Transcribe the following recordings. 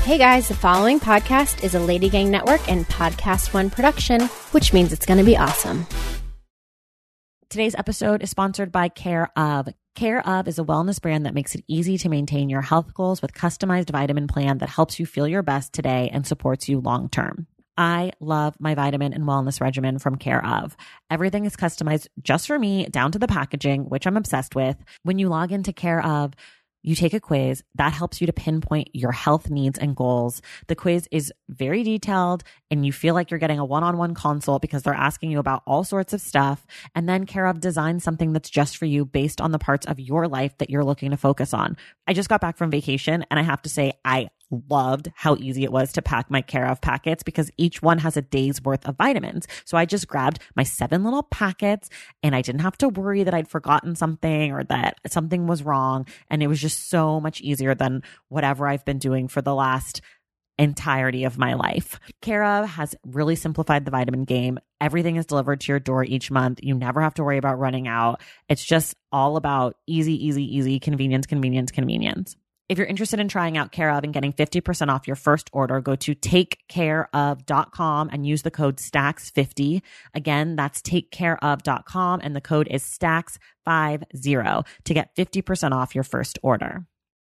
Hey guys, the following podcast is a Lady Gang Network and Podcast One production, which means it's going to be awesome. Today's episode is sponsored by Care of. Care of is a wellness brand that makes it easy to maintain your health goals with customized vitamin plan that helps you feel your best today and supports you long term. I love my vitamin and wellness regimen from Care of. Everything is customized just for me, down to the packaging, which I'm obsessed with. When you log into Care of, you take a quiz that helps you to pinpoint your health needs and goals. The quiz is very detailed and you feel like you're getting a one-on-one consult because they're asking you about all sorts of stuff. And then Care of designs something that's just for you based on the parts of your life that you're looking to focus on. I just got back from vacation and I have to say I loved how easy it was to pack my Care of packets because each one has a day's worth of vitamins. So I just grabbed my 7 little packets and I didn't have to worry that I'd forgotten something or that something was wrong. And it was just so much easier than whatever I've been doing for the last entirety of my life. Care of has really simplified the vitamin game. Everything is delivered to your door each month. You never have to worry about running out. It's just all about easy, convenience. If you're interested in trying out Care of and getting 50% off your first order, go to takecareof.com and use the code STACKS50. Again, that's takecareof.com and the code is STACKS50 to get 50% off your first order.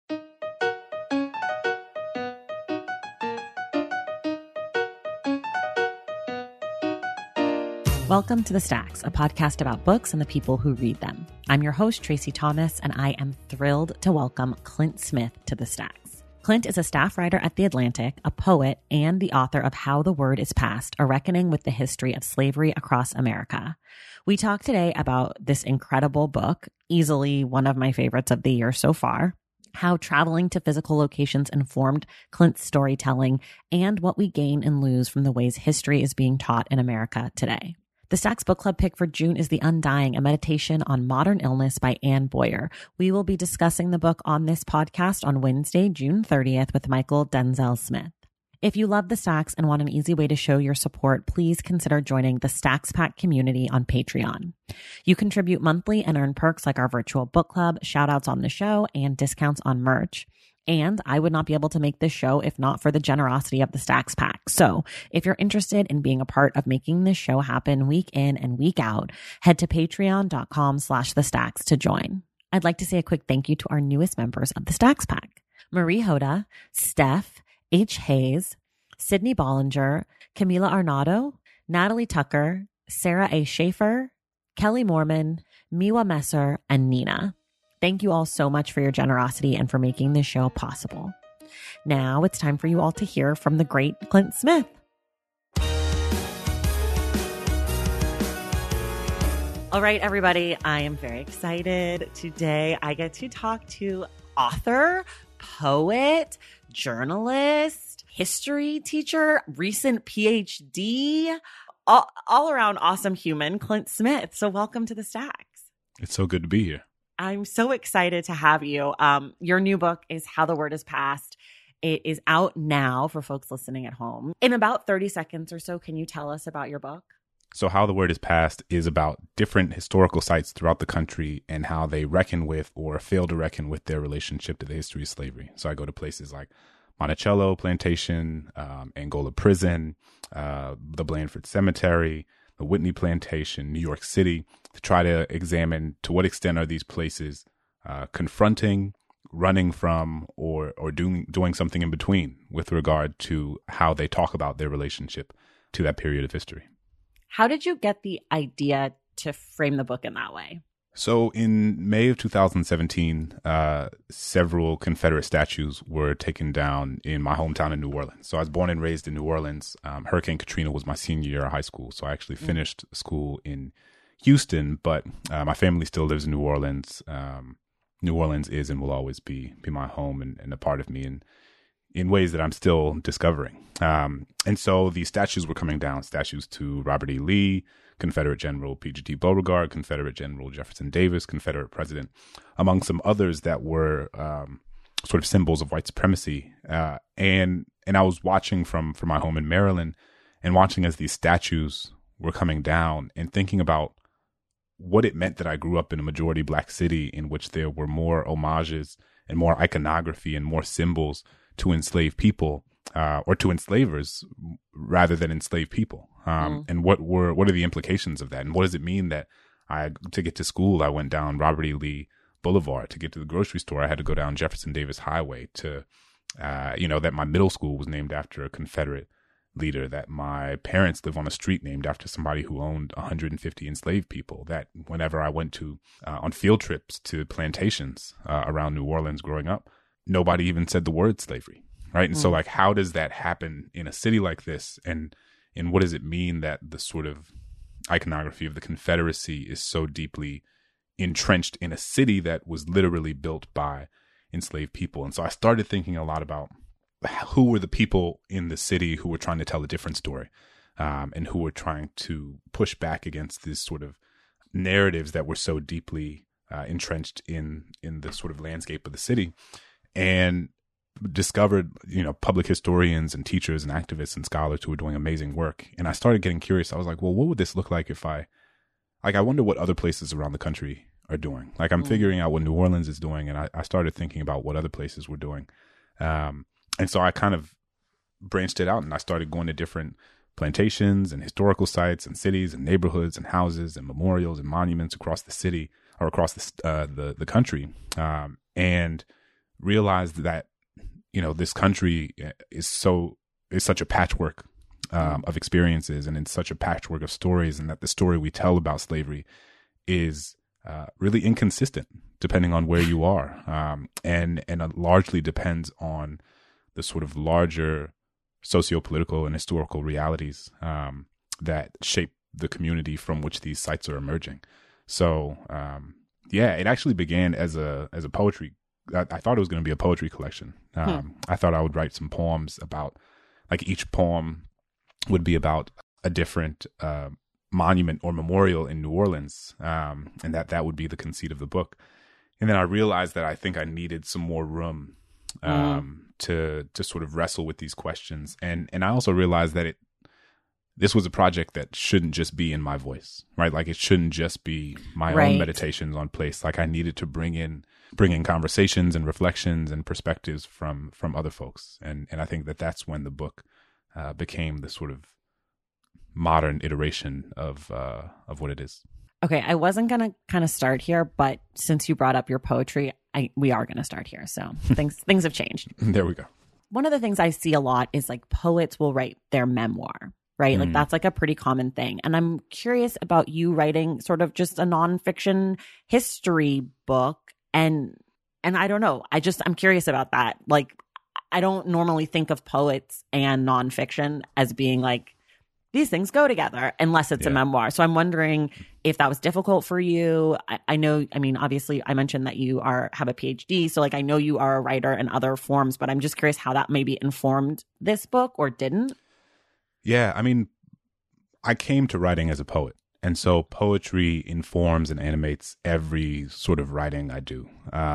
Welcome to The Stacks, a podcast about books and the people who read them. I'm your host, Tracy Thomas, and I am thrilled to welcome Clint Smith to The Stacks. Clint is a staff writer at The Atlantic, a poet, and the author of How the Word is Passed, a reckoning with the history of slavery across America. We talk today about this incredible book, easily one of my favorites of the year so far, how traveling to physical locations informed Clint's storytelling, and what we gain and lose from the ways history is being taught in America today. The Stacks Book Club pick for June is The Undying, a meditation on modern illness by Anne Boyer. We will be discussing the book on this podcast on Wednesday, June 30th with Michael Denzel Smith. If you love The Stacks and want an easy way to show your support, please consider joining the Stacks Pack community on Patreon. You contribute monthly and earn perks like our virtual book club, shout-outs on the show, and discounts on merch. And I would not be able to make this show if not for the generosity of the Stacks Pack. So if you're interested in being a part of making this show happen week in and week out, head to patreon.com/thestacks to join. I'd like to say a quick thank you to our newest members of the Stacks Pack: Marie Hoda, Steph H. Hayes, Sydney Bollinger, Camila Arnado, Natalie Tucker, Sarah A. Schaefer, Kelly Mormon, Miwa Messer, and Nina. Thank you all so much for your generosity and for making this show possible. Now it's time for you all to hear from the great Clint Smith. All right, everybody, I am very excited. Today I get to talk to author, poet, journalist, history teacher, recent PhD, all around awesome human, Clint Smith. So welcome to The Stacks. It's so good to be here. I'm so excited to have you. Your new book is How the Word is Passed. It is out now for folks listening at home. In about 30 seconds or so, can you tell us about your book? So How the Word is Passed is about different historical sites throughout the country and how they reckon with or fail to reckon with their relationship to the history of slavery. So I go to places like Monticello Plantation, Angola Prison, the Blandford Cemetery, the Whitney Plantation, New York City, to try to examine to what extent are these places confronting, running from, or doing something in between with regard to how they talk about their relationship to that period of history. How did you get the idea to frame the book in that way? So in May of 2017, several Confederate statues were taken down in my hometown in New Orleans. So I was born and raised in New Orleans. Hurricane Katrina was my senior year of high school. So I actually finished school in Houston, but my family still lives in New Orleans. New Orleans is and will always be my home and a part of me in ways that I'm still discovering. And so these statues were coming down, statues to Robert E. Lee, Confederate General P.G.T. Beauregard, Confederate General Jefferson Davis, Confederate President, among some others that were sort of symbols of white supremacy. And I was watching from my home in Maryland and watching as these statues were coming down and thinking about what it meant that I grew up in a majority Black city in which there were more homages and more iconography and more symbols to enslave people or to enslavers rather than enslave people. And what are the implications of that? And what does it mean that to get to school, I went down Robert E. Lee Boulevard. To get to the grocery store, I had to go down Jefferson Davis Highway. That my middle school was named after a Confederate leader, that my parents live on a street named after somebody who owned 150 enslaved people, that whenever I went on field trips to plantations around New Orleans growing up, nobody even said the word slavery, right? And so, like, how does that happen in a city like this? And what does it mean that the sort of iconography of the Confederacy is so deeply entrenched in a city that was literally built by enslaved people? And so I started thinking a lot about who were the people in the city who were trying to tell a different story, and who were trying to push back against these sort of narratives that were so deeply entrenched in the sort of landscape of the city, and discovered, public historians and teachers and activists and scholars who were doing amazing work. And I started getting curious. I was like, well, what would this look like if I wonder what other places around the country are doing. Like, I'm figuring out what New Orleans is doing, and I started thinking about what other places were doing. And so I kind of branched it out, and I started going to different plantations and historical sites and cities and neighborhoods and houses and memorials and monuments across the city or across the country, and realized that, this country is such a patchwork of experiences, and it's such a patchwork of stories, and that the story we tell about slavery is really inconsistent depending on where you are, and it largely depends on the sort of larger socio-political and historical realities that shape the community from which these sites are emerging. So it actually began as a poetry. I thought it was going to be a poetry collection. I thought I would write some poems about, like, each poem would be about a different monument or memorial in New Orleans, and that would be the conceit of the book. And then I realized that I think I needed some more room to sort of wrestle with these questions. And I also realized that this was a project that shouldn't just be in my voice, right? Like, it shouldn't just be my own meditations on place. Like, I needed to bring in conversations and reflections and perspectives from other folks. And I think that's when the book became the sort of modern iteration of what it is. Okay, I wasn't going to kind of start here, but since you brought up your poetry, we are going to start here. So things have changed. There we go. One of the things I see a lot is, like, poets will write their memoir, right? Like, that's like a pretty common thing. And I'm curious about you writing sort of just a nonfiction history book. And I don't know, I'm curious about that. Like, I don't normally think of poets and nonfiction as being like, these things go together unless it's a memoir. So I'm wondering if that was difficult for you. I know, I mean, obviously I mentioned that you have a PhD. So, like, I know you are a writer in other forms, but I'm just curious how that maybe informed this book or didn't. Yeah. I mean, I came to writing as a poet. And so poetry informs and animates every sort of writing I do.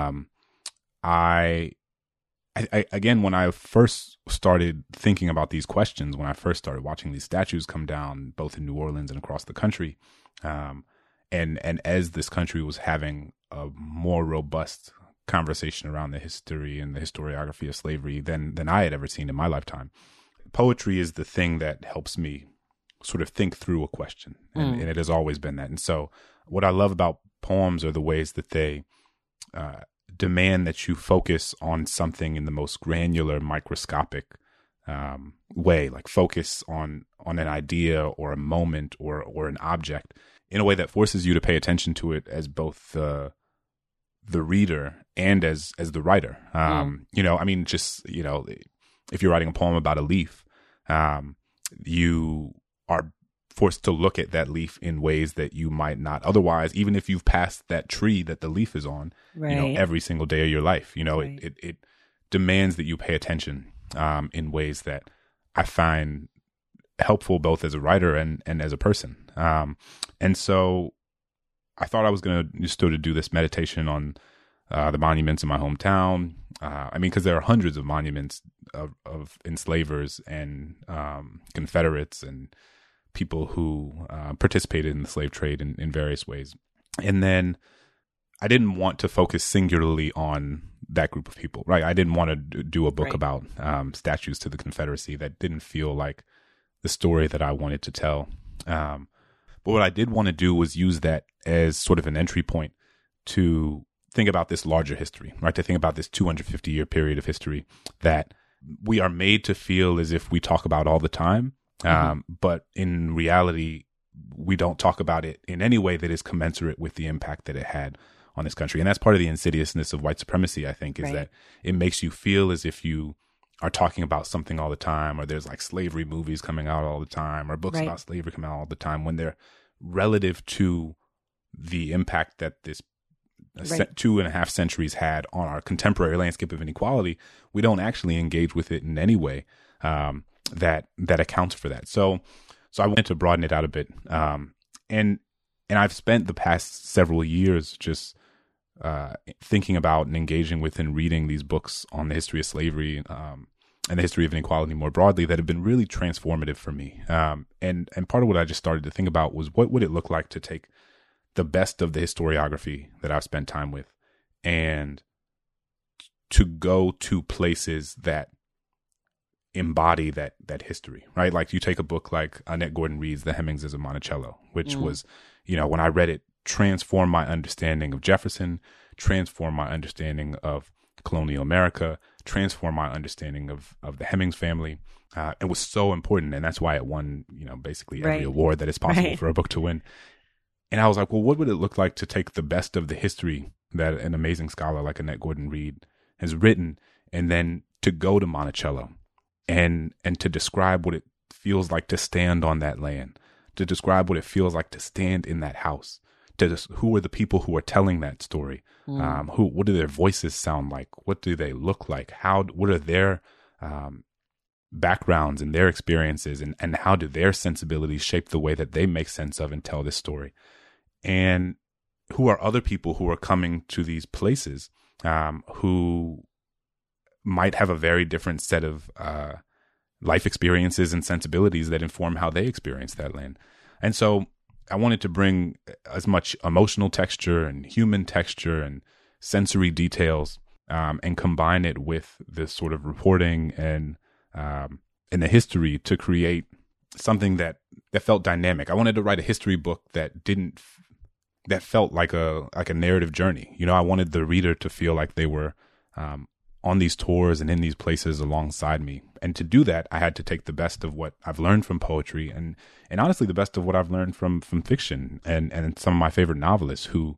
I again, when I first started thinking about these questions, when I first started watching these statues come down, both in New Orleans and across the country, and as this country was having a more robust conversation around the history and the historiography of slavery than I had ever seen in my lifetime, poetry is the thing that helps me sort of think through a question, and it has always been that. And so what I love about poems are the ways that they demand that you focus on something in the most granular, microscopic way, like focus on an idea or a moment or an object in a way that forces you to pay attention to it as both the reader and as the writer. I mean, just, if you're writing a poem about a leaf, you are forced to look at that leaf in ways that you might not otherwise, even if you've passed that tree that the leaf is on, every single day of your life. It demands that you pay attention in ways that I find helpful both as a writer and as a person. And so I thought I was going to just sort of do this meditation on the monuments in my hometown. Because there are hundreds of monuments of enslavers and Confederates and people who participated in the slave trade in various ways. And then I didn't want to focus singularly on that group of people, right? I didn't want to do a book Right. about statues to the Confederacy. That didn't feel like the story that I wanted to tell. But what I did want to do was use that as sort of an entry point to think about this larger history, right? To think about this 250-year period of history that we are made to feel as if we talk about all the time. But in reality, we don't talk about it in any way that is commensurate with the impact that it had on this country. And that's part of the insidiousness of white supremacy, I think, is Right. that it makes you feel as if you are talking about something all the time, or there's like slavery movies coming out all the time, or books Right. about slavery coming out all the time, when they're relative to the impact that this Right. 2.5 centuries had on our contemporary landscape of inequality. We don't actually engage with it in any way that accounts for that. So I wanted to broaden it out a bit, and I've spent the past several years just thinking about and engaging with and reading these books on the history of slavery and the history of inequality more broadly that have been really transformative for me. And part of what I just started to think about was, what would it look like to take the best of the historiography that I've spent time with and to go to places that embody that history, right? Like you take a book like Annette Gordon Reed's The Hemingses of Monticello, which was, when I read it, transformed my understanding of Jefferson, transformed my understanding of colonial America, transformed my understanding of the Hemings family. It was so important. And that's why it won, basically every Right. award that is possible Right. for a book to win. And I was like, well, what would it look like to take the best of the history that an amazing scholar like Annette Gordon Reed has written, and then to go to Monticello and to describe what it feels like to stand on that land, to describe what it feels like to stand in that house, who are the people who are telling that story, what do their voices sound like, what do they look like, what are their backgrounds and their experiences, and how do their sensibilities shape the way that they make sense of and tell this story. And who are other people who are coming to these places who might have a very different set of life experiences and sensibilities that inform how they experience that land. And so I wanted to bring as much emotional texture and human texture and sensory details and combine it with this sort of reporting and the history to create something that felt dynamic. I wanted to write a history book that felt like a narrative journey. I wanted the reader to feel like they were on these tours and in these places alongside me. And to do that, I had to take the best of what I've learned from poetry and honestly the best of what I've learned from fiction and some of my favorite novelists who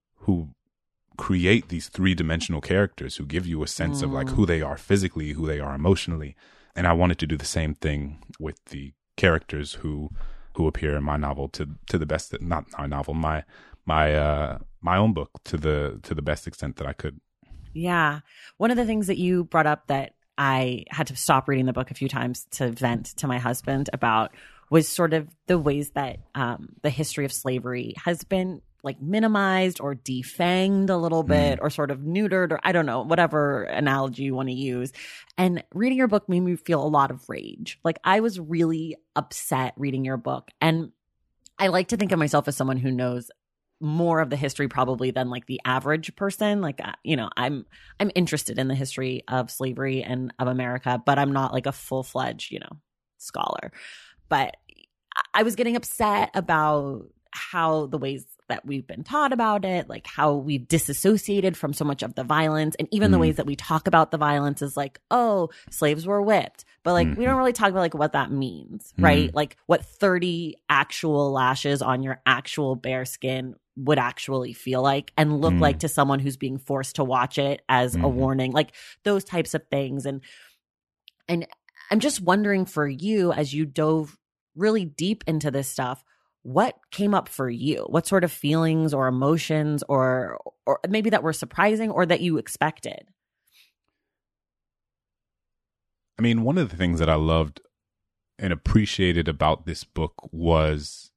create these three-dimensional characters who give you a sense of like who they are physically, who they are emotionally. And I wanted to do the same thing with the characters who appear in my novel to the best, not my novel, my own book to the best extent that I could. Yeah. One of the things that you brought up that I had to stop reading the book a few times to vent to my husband about was sort of the ways that the history of slavery has been like minimized or defanged a little bit or sort of neutered, or I don't know, whatever analogy you want to use. And reading your book made me feel a lot of rage. Like I was really upset reading your book. And I like to think of myself as someone who knows more of the history probably than like the average person. Like, I'm interested in the history of slavery and of America, but I'm not like a full-fledged, scholar. But I was getting upset about how the ways that we've been taught about it, like how we've disassociated from so much of the violence, and even the ways that we talk about the violence is like, oh, slaves were whipped. But like, we don't really talk about like what that means, right? Like what 30 actual lashes on your actual bare skin would actually feel like and look like to someone who's being forced to watch it as a warning, like those types of things. And I'm just wondering for you, as you dove really deep into this stuff, what came up for you? What sort of feelings or emotions or maybe that were surprising or that you expected? I mean, one of the things that I loved and appreciated about this book was,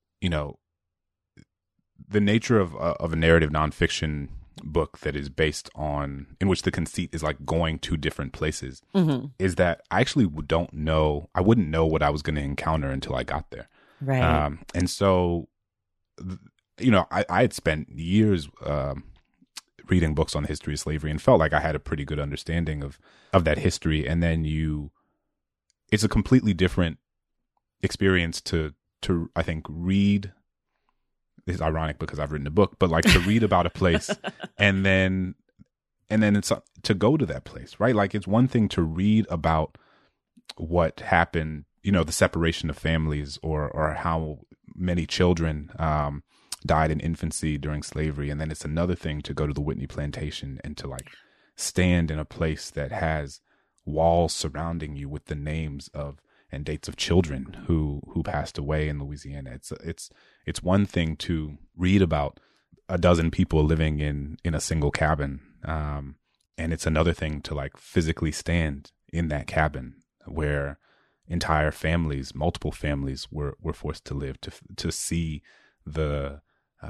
the nature of a narrative nonfiction book that is based on, in which the conceit is like going to different places, is that I actually wouldn't know what I was going to encounter until I got there. Right. And so, I had spent years reading books on the history of slavery and felt like I had a pretty good understanding of that history. And then it's a completely different experience to I think read. It's ironic because I've written a book, but like to read about a place and then it's to go to that place, right? Like it's one thing to read about what happened, the separation of families or how many children died in infancy during slavery. And then it's another thing to go to the Whitney Plantation and to like stand in a place that has walls surrounding you with the names of and dates of children who passed away in Louisiana. It's one thing to read about a dozen people living in a single cabin. And it's another thing to like physically stand in that cabin where entire families, multiple families were forced to live, to see the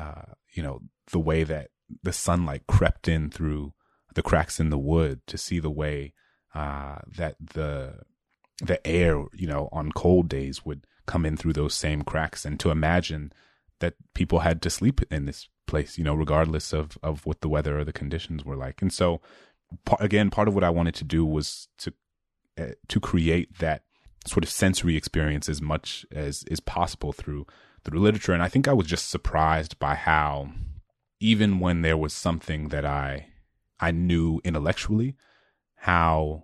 way that the sunlight crept in through the cracks in the wood, to see the way that the air, on cold days would come in through those same cracks, and to imagine that people had to sleep in this place, regardless of what the weather or the conditions were like. And so, again, part of what I wanted to do was to create that sort of sensory experience as much as is possible through literature. And I think I was just surprised by how, even when there was something that I knew intellectually, how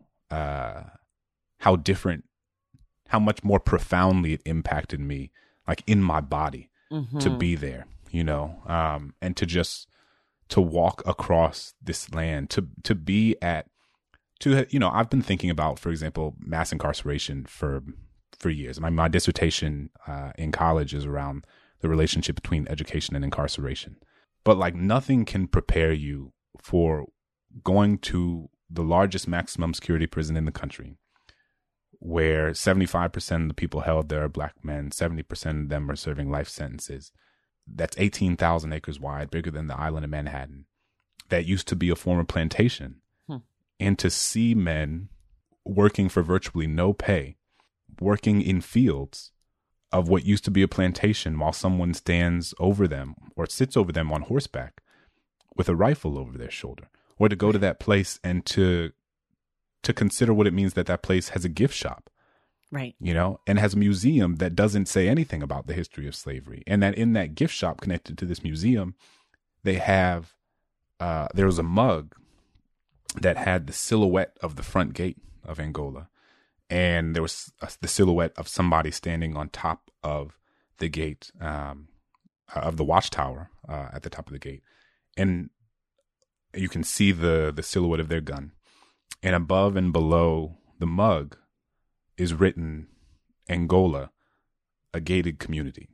different, how much more profoundly it impacted me, like in my body, to be there, and to walk across this land, to be at, I've been thinking about, for example, mass incarceration for years. My dissertation in college is around the relationship between education and incarceration. But like nothing can prepare you for going to the largest maximum security prison in the country, where 75% of the people held there are Black men, 70% of them are serving life sentences. That's 18,000 acres wide, bigger than the island of Manhattan. That used to be a former plantation. And to see men working for virtually no pay, working in fields of what used to be a plantation while someone stands over them or sits over them on horseback with a rifle over their shoulder, or to go to that place and to consider what it means that place has a gift shop, right? And has a museum that doesn't say anything about the history of slavery. And that in that gift shop connected to this museum, they have, there was a mug that had the silhouette of the front gate of Angola. And there was the silhouette of somebody standing on top of the gate, of the watchtower at the top of the gate. And you can see the silhouette of their gun. And above and below the mug is written Angola, a gated community.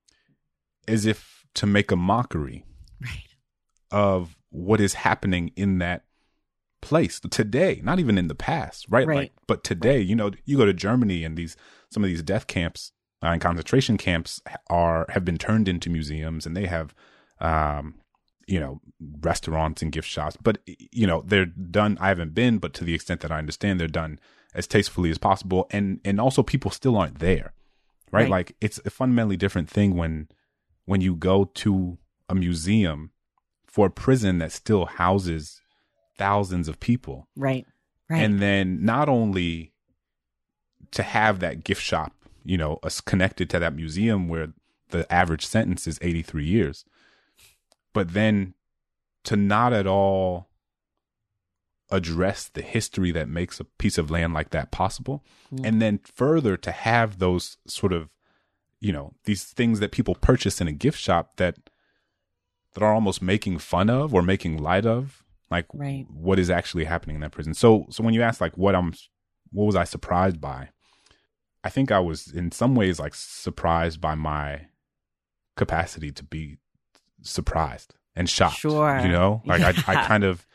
As if to make a mockery of what is happening in that place today, not even in the past, right? Like, but today, you go to Germany and some of these death camps and concentration camps have been turned into museums, and they have, restaurants and gift shops. But they're done. I haven't been, but to the extent that I understand, they're done as tastefully as possible, and also people still aren't there, right? Like it's a fundamentally different thing when you go to a museum for a prison that still houses thousands of people. Right. And then not only to have that gift shop, connected to that museum where the average sentence is 83 years, but then to not at all address the history that makes a piece of land like that possible. And then further to have those sort of, these things that people purchase in a gift shop that are almost making fun of or making light of, like what is actually happening in that prison. So when you ask like what was I surprised by? I think I was in some ways like surprised by my capacity to be surprised and shocked. Sure. Like I kind of,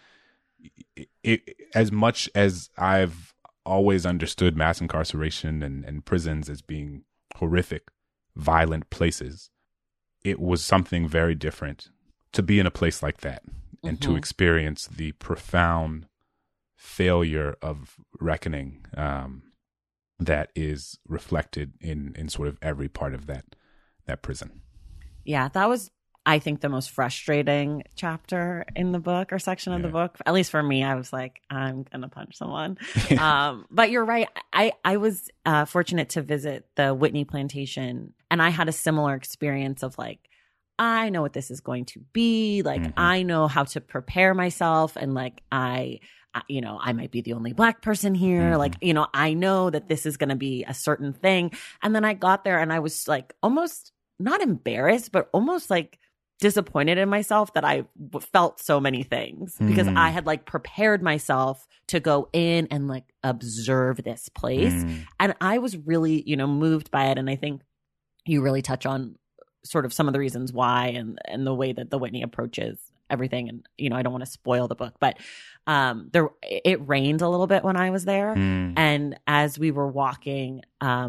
as much as I've always understood mass incarceration and prisons as being horrific, violent places, it was something very different to be in a place like that. And to experience the profound failure of reckoning that is reflected in sort of every part of that prison. Yeah, that was I think, the most frustrating chapter in the book or section of the book. At least for me, I was like, I'm going to punch someone. But you're right. I was fortunate to visit the Whitney plantation, and I had a similar experience of like, I know what this is going to be. Like, I know how to prepare myself. And like, I might be the only Black person here. Like, I know that this is going to be a certain thing. And then I got there and I was like almost not embarrassed, but almost like disappointed in myself that I felt so many things because I had like prepared myself to go in and like observe this place. And I was really, moved by it. And I think you really touch on sort of some of the reasons why and the way that the Whitney approaches everything. And, I don't want to spoil the book, but it rained a little bit when I was there. And as we were walking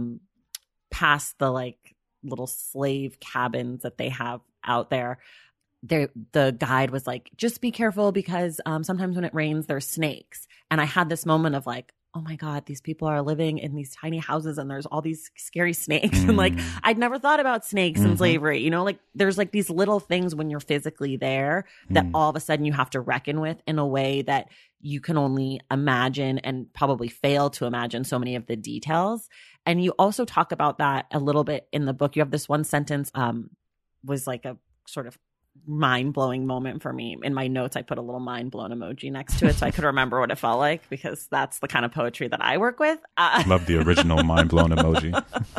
past the like little slave cabins that they have out there, the guide was like, just be careful because sometimes when it rains, there's snakes. And I had this moment of like, oh my God, these people are living in these tiny houses and there's all these scary snakes. And like, I'd never thought about snakes in slavery. Like there's like these little things when you're physically there that all of a sudden you have to reckon with in a way that you can only imagine and probably fail to imagine so many of the details. And you also talk about that a little bit in the book. You have this one sentence, was like a sort of mind-blowing moment for me. In my notes, I put a little mind-blown emoji next to it so I could remember what it felt like, because that's the kind of poetry that I work with. Love the original mind-blown emoji.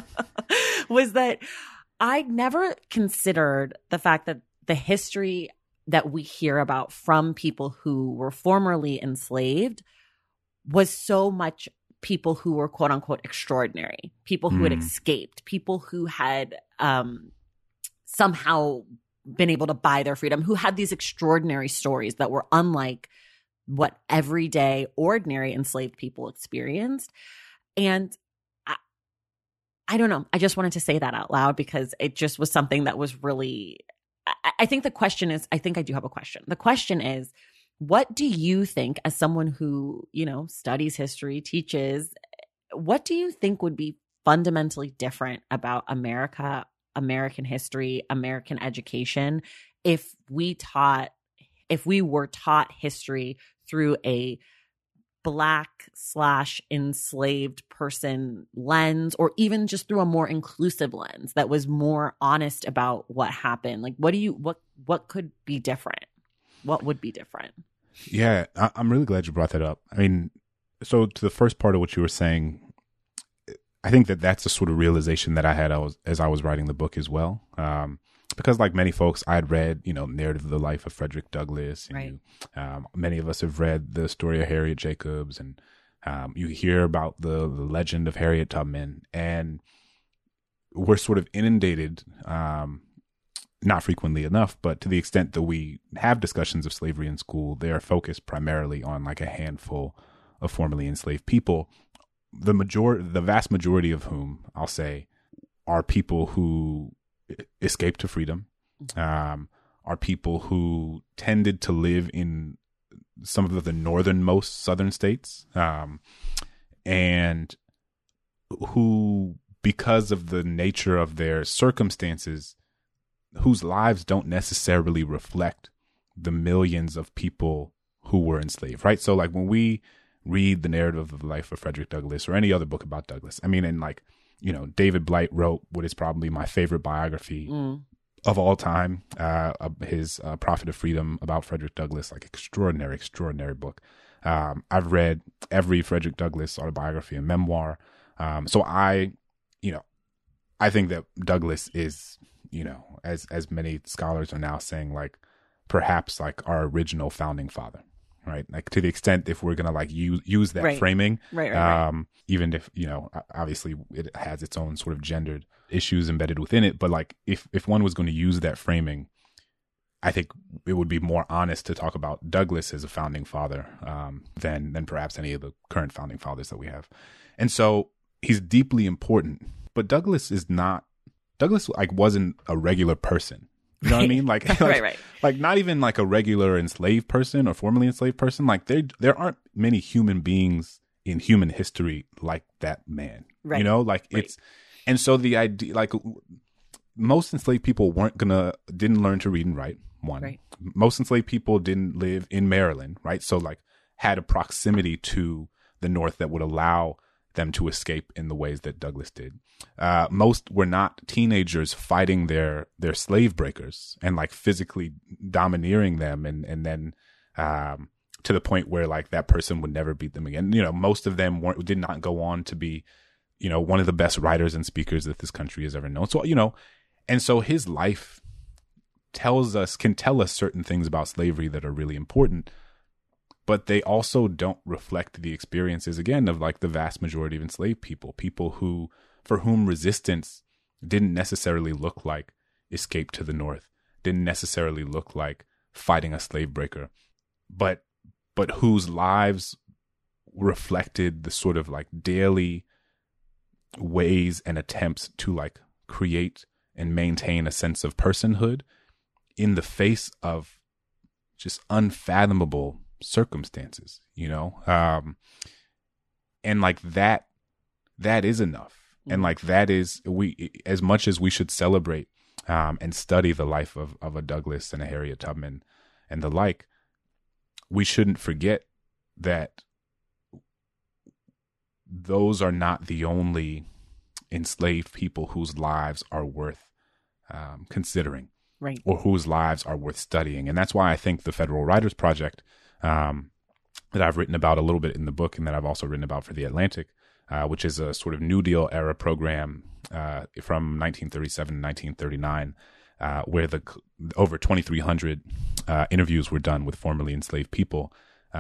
Was that I never considered the fact that the history that we hear about from people who were formerly enslaved was so much people who were quote unquote extraordinary, people who had escaped, people who had somehow been able to buy their freedom, who had these extraordinary stories that were unlike what everyday, ordinary enslaved people experienced. And I don't know. I just wanted to say that out loud because it just was something that was really, I think the question is, I think I do have a question. The question is, what do you think, as someone who, studies history, teaches, what do you think would be fundamentally different about America, American history, American education, if we were taught history through a Black/enslaved person lens, or even just through a more inclusive lens that was more honest about what happened? Like, what could be different? What would be different? Yeah, I'm really glad you brought that up. I mean, so to the first part of what you were saying, I think that's the sort of realization that I had as I was writing the book as well. Because like many folks, I had read, Narrative of the Life of Frederick Douglass. And right. Many of us have read the story of Harriet Jacobs, and you hear about the legend of Harriet Tubman, and we're sort of inundated, not frequently enough, but to the extent that we have discussions of slavery in school, they are focused primarily on like a handful of formerly enslaved people. The vast majority of whom, I'll say, are people who escaped to freedom, are people who tended to live in some of the northernmost southern states, and who, because of the nature of their circumstances, whose lives don't necessarily reflect the millions of people who were enslaved, right? So like when we read the Narrative of the Life of Frederick Douglass or any other book about Douglass, I mean, and like, David Blight wrote what is probably my favorite biography of all time, his Prophet of Freedom about Frederick Douglass, like extraordinary book. I've read every Frederick Douglass autobiography and memoir. So I think that Douglass is, as many scholars are now saying, like perhaps like our original founding father. Right. Like to the extent if we're going to like use that framing, right. Even if, obviously it has its own sort of gendered issues embedded within it. But like if one was going to use that framing, I think it would be more honest to talk about Douglass as a founding father than perhaps any of the current founding fathers that we have. And so he's deeply important. But Douglass like wasn't a regular person. You know what I mean? Like, right. Like not even like a regular enslaved person or formerly enslaved person. Like there aren't many human beings in human history like that man. Right. Like it's, and so the idea, like most enslaved people didn't learn to read and write. One, Right. Most enslaved people didn't live in Maryland, right? So like had a proximity to the North that would allow them to escape in the ways that Douglass did. Most were not teenagers fighting their slave breakers and like physically domineering them and then to the point where like that person would never beat them again. You know, most of them did not go on to be, you know, one of the best writers and speakers that this country has ever known. So, you know, and so his life can tell us certain things about slavery that are really important, but they also don't reflect the experiences, again, of like the vast majority of enslaved people for whom resistance didn't necessarily look like escape to the North, didn't necessarily look like fighting a slave breaker, but whose lives reflected the sort of like daily ways and attempts to like create and maintain a sense of personhood in the face of just unfathomable circumstances, you know? And like that is enough. And like that is, as much as we should celebrate and study the life of a Douglass and a Harriet Tubman and the like, we shouldn't forget that those are not the only enslaved people whose lives are worth considering. Right. Or whose lives are worth studying. And that's why I think the Federal Writers Project, that I've written about a little bit in the book and that I've also written about for The Atlantic, which is a sort of New Deal era program from 1937 to 1939, where over 2,300 interviews were done with formerly enslaved people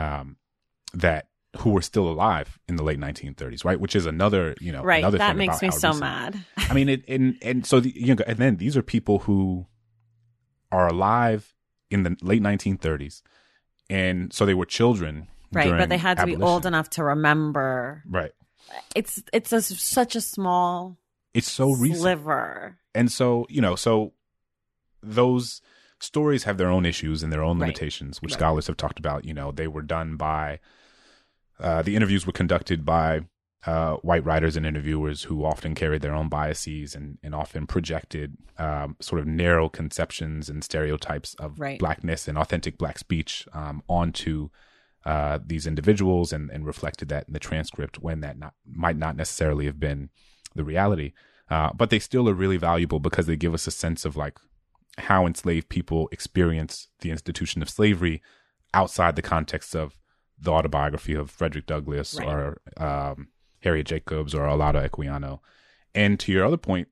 who were still alive in the late 1930s, right? Which is another, you know, right. Another that thing makes about me how so recent. mad. I mean, and so and then these are people who are alive in the late 1930s, and so they were children, right? But they had to be old abolition. enough to remember, right? It's such a small, it's so recent sliver, and so you know, so those stories have their own issues and their own limitations, which scholars have talked about. You know, they were done by the interviews were conducted by white writers and interviewers who often carried their own biases and often projected sort of narrow conceptions and stereotypes of blackness and authentic black speech onto these individuals and reflected that in the transcript when that might not necessarily have been the reality. But they still are really valuable because they give us a sense of like how enslaved people experience the institution of slavery outside the context of the autobiography of Frederick Douglass or Harriet Jacobs or Olaudah Equiano. And to your other point,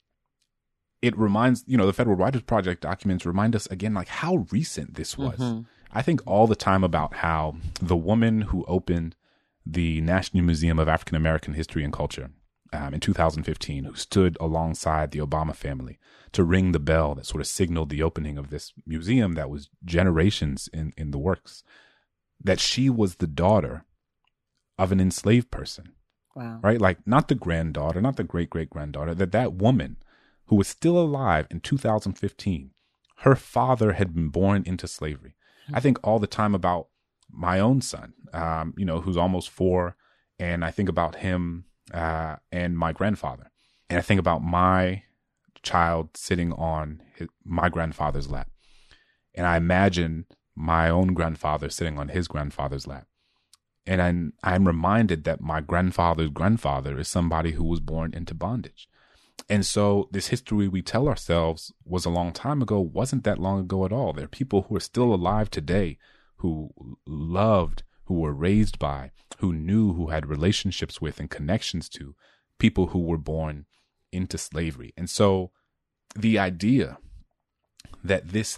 it reminds, you know, the Federal Writers Project documents remind us again, like how recent this was. Mm-hmm. I think all the time about how the woman who opened the National Museum of African American History and Culture in 2015, who stood alongside the Obama family to ring the bell that sort of signaled the opening of this museum that was generations in the works, that she was the daughter of an enslaved person. Wow. Right? Like not the granddaughter, not the great-great-granddaughter, that woman who was still alive in 2015, her father had been born into slavery. Mm-hmm. I think all the time about my own son, you know, who's almost 4, and I think about him and my grandfather. And I think about my child sitting on my grandfather's lap. And I imagine my own grandfather sitting on his grandfather's lap. And I'm reminded that my grandfather's grandfather is somebody who was born into bondage. And so this history we tell ourselves was a long time ago, wasn't that long ago at all. There are people who are still alive today who loved, who were raised by, who knew, who had relationships with and connections to people who were born into slavery. And so the idea that this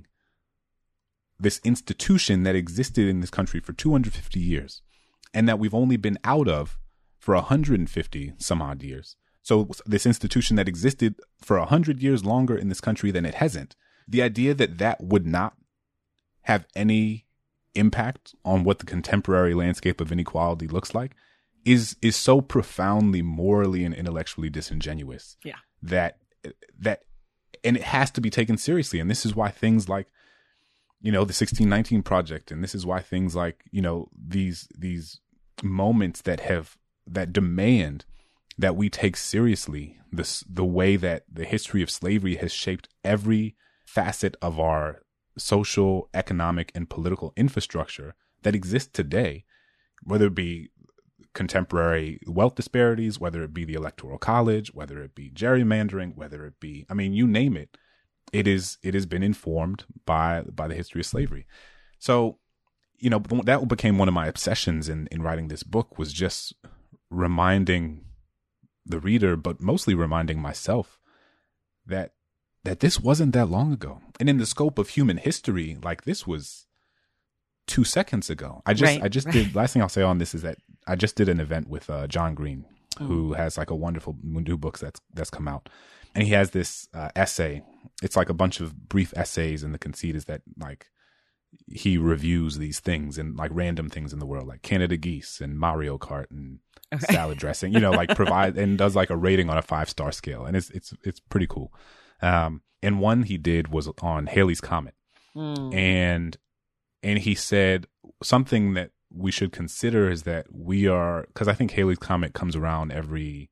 institution that existed in this country for 250 years and that we've only been out of for 150 some odd years. So this institution that existed for 100 years longer in this country than it hasn't, the idea that that would not have any impact on what the contemporary landscape of inequality looks like is so profoundly morally and intellectually disingenuous. Yeah. That and it has to be taken seriously. And this is why things like, you know, the 1619 Project, and this is why things like, you know, these moments that demand that we take seriously the way that the history of slavery has shaped every facet of our social, economic, and political infrastructure that exists today, whether it be contemporary wealth disparities, whether it be the Electoral College, whether it be gerrymandering, whether it be, I mean, you name it, it has been informed by the history of slavery. So, you know, that became one of my obsessions in writing this book, was just reminding the reader, but mostly reminding myself that this wasn't that long ago. And in the scope of human history, like, this was 2 seconds ago. Last thing I'll say on this is that I just did an event with John Green, who has like a wonderful new book that's come out. And he has this essay. It's like a bunch of brief essays, and the conceit is that, like, he reviews these things and like random things in the world, like Canada geese and Mario Kart and salad dressing, you know, like provide and does like a rating on a 5-star scale. And it's pretty cool. And one he did was on Halley's Comet. And he said something that we should consider is that because I think Halley's Comet comes around every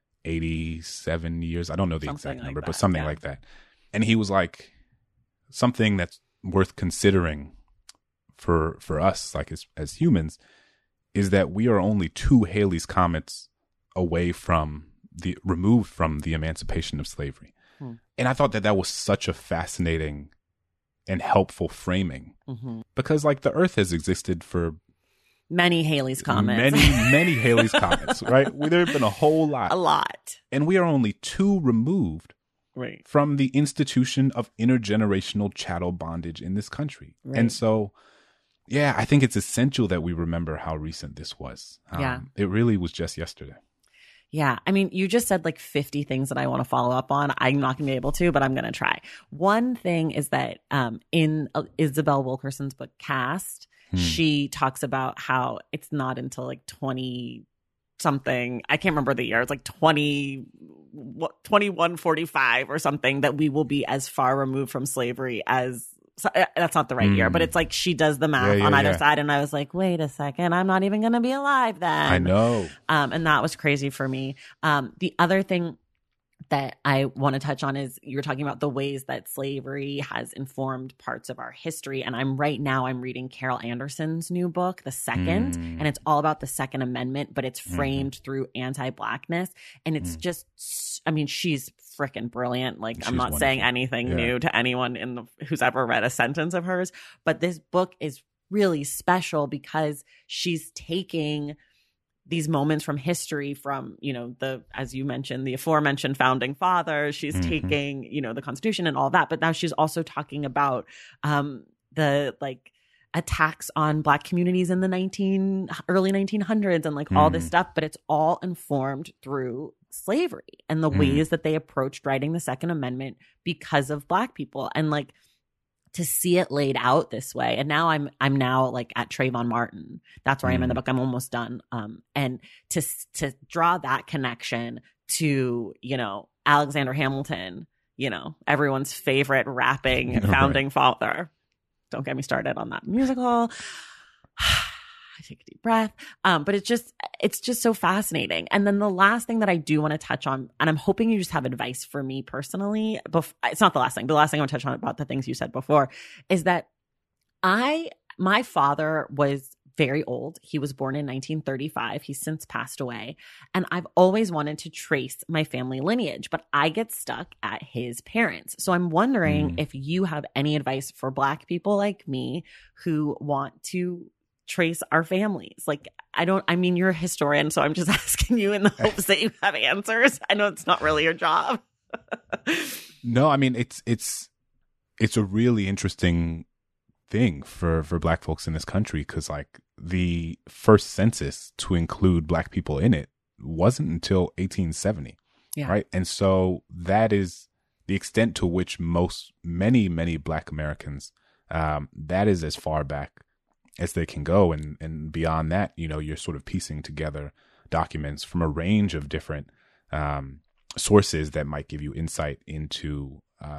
87 years. I don't know the exact number, but something like that. And he was like, something that's worth considering for us, like as humans, is that we are only 2 Halley's Comets away from removed from the emancipation of slavery. And I thought that was such a fascinating and helpful framing, because like the Earth has existed for many Halley's Comets, many Halley's Comets, right? There have been a whole lot, and we are only 2 removed from the institution of intergenerational chattel bondage in this country. And so, yeah, I think it's essential that we remember how recent this was. It really was just yesterday. Yeah. I mean, you just said like 50 things that I want to follow up on. I'm not going to be able to, but I'm going to try. One thing is that in Isabel Wilkerson's book, Caste, she talks about how it's not until like 20 something, I can't remember the year, it's like 2145 or something, that we will be as far removed from slavery as, that's not the right year, but it's like she does the math on either side. And I was like, wait a second, I'm not even going to be alive then. I know. And that was crazy for me. The other thing that I want to touch on is you were talking about the ways that slavery has informed parts of our history. And I'm reading Carol Anderson's new book, The Second, and it's all about the Second Amendment, but it's framed through anti-Blackness. And it's just, I mean, she's freaking brilliant. Like, I'm not saying anything new to anyone who's ever read a sentence of hers, but this book is really special because she's taking these moments from history, from, you know, as you mentioned, the aforementioned founding fathers. She's taking, you know, the Constitution and all that, but now she's also talking about the like attacks on Black communities in the early 1900s and like all this stuff, but it's all informed through slavery and the ways that they approached writing the Second Amendment because of Black people. And like, to see it laid out this way. And now I'm now like at Trayvon Martin. That's where I am in the book. I'm almost done. And to draw that connection to, you know, Alexander Hamilton, you know, everyone's favorite rapping founding father. Don't get me started on that musical. I take a deep breath. But it's just so fascinating. And then the last thing that I do want to touch on, and I'm hoping you just have advice for me personally. It's not the last thing. The last thing I want to touch on about the things you said before is that my father was very old. He was born in 1935. He's since passed away. And I've always wanted to trace my family lineage, but I get stuck at his parents. So I'm wondering if you have any advice for Black people like me who want to trace our families. Like, I mean, you're a historian, so I'm just asking you in the hopes that you have answers. I know it's not really your job. No, I mean, it's a really interesting thing for Black folks in this country, because like the first census to include Black people in it wasn't until 1870, right? And so that is the extent to which many Black Americans, that is as far back as they can go. And beyond that, you know, you're sort of piecing together documents from a range of different sources that might give you insight into,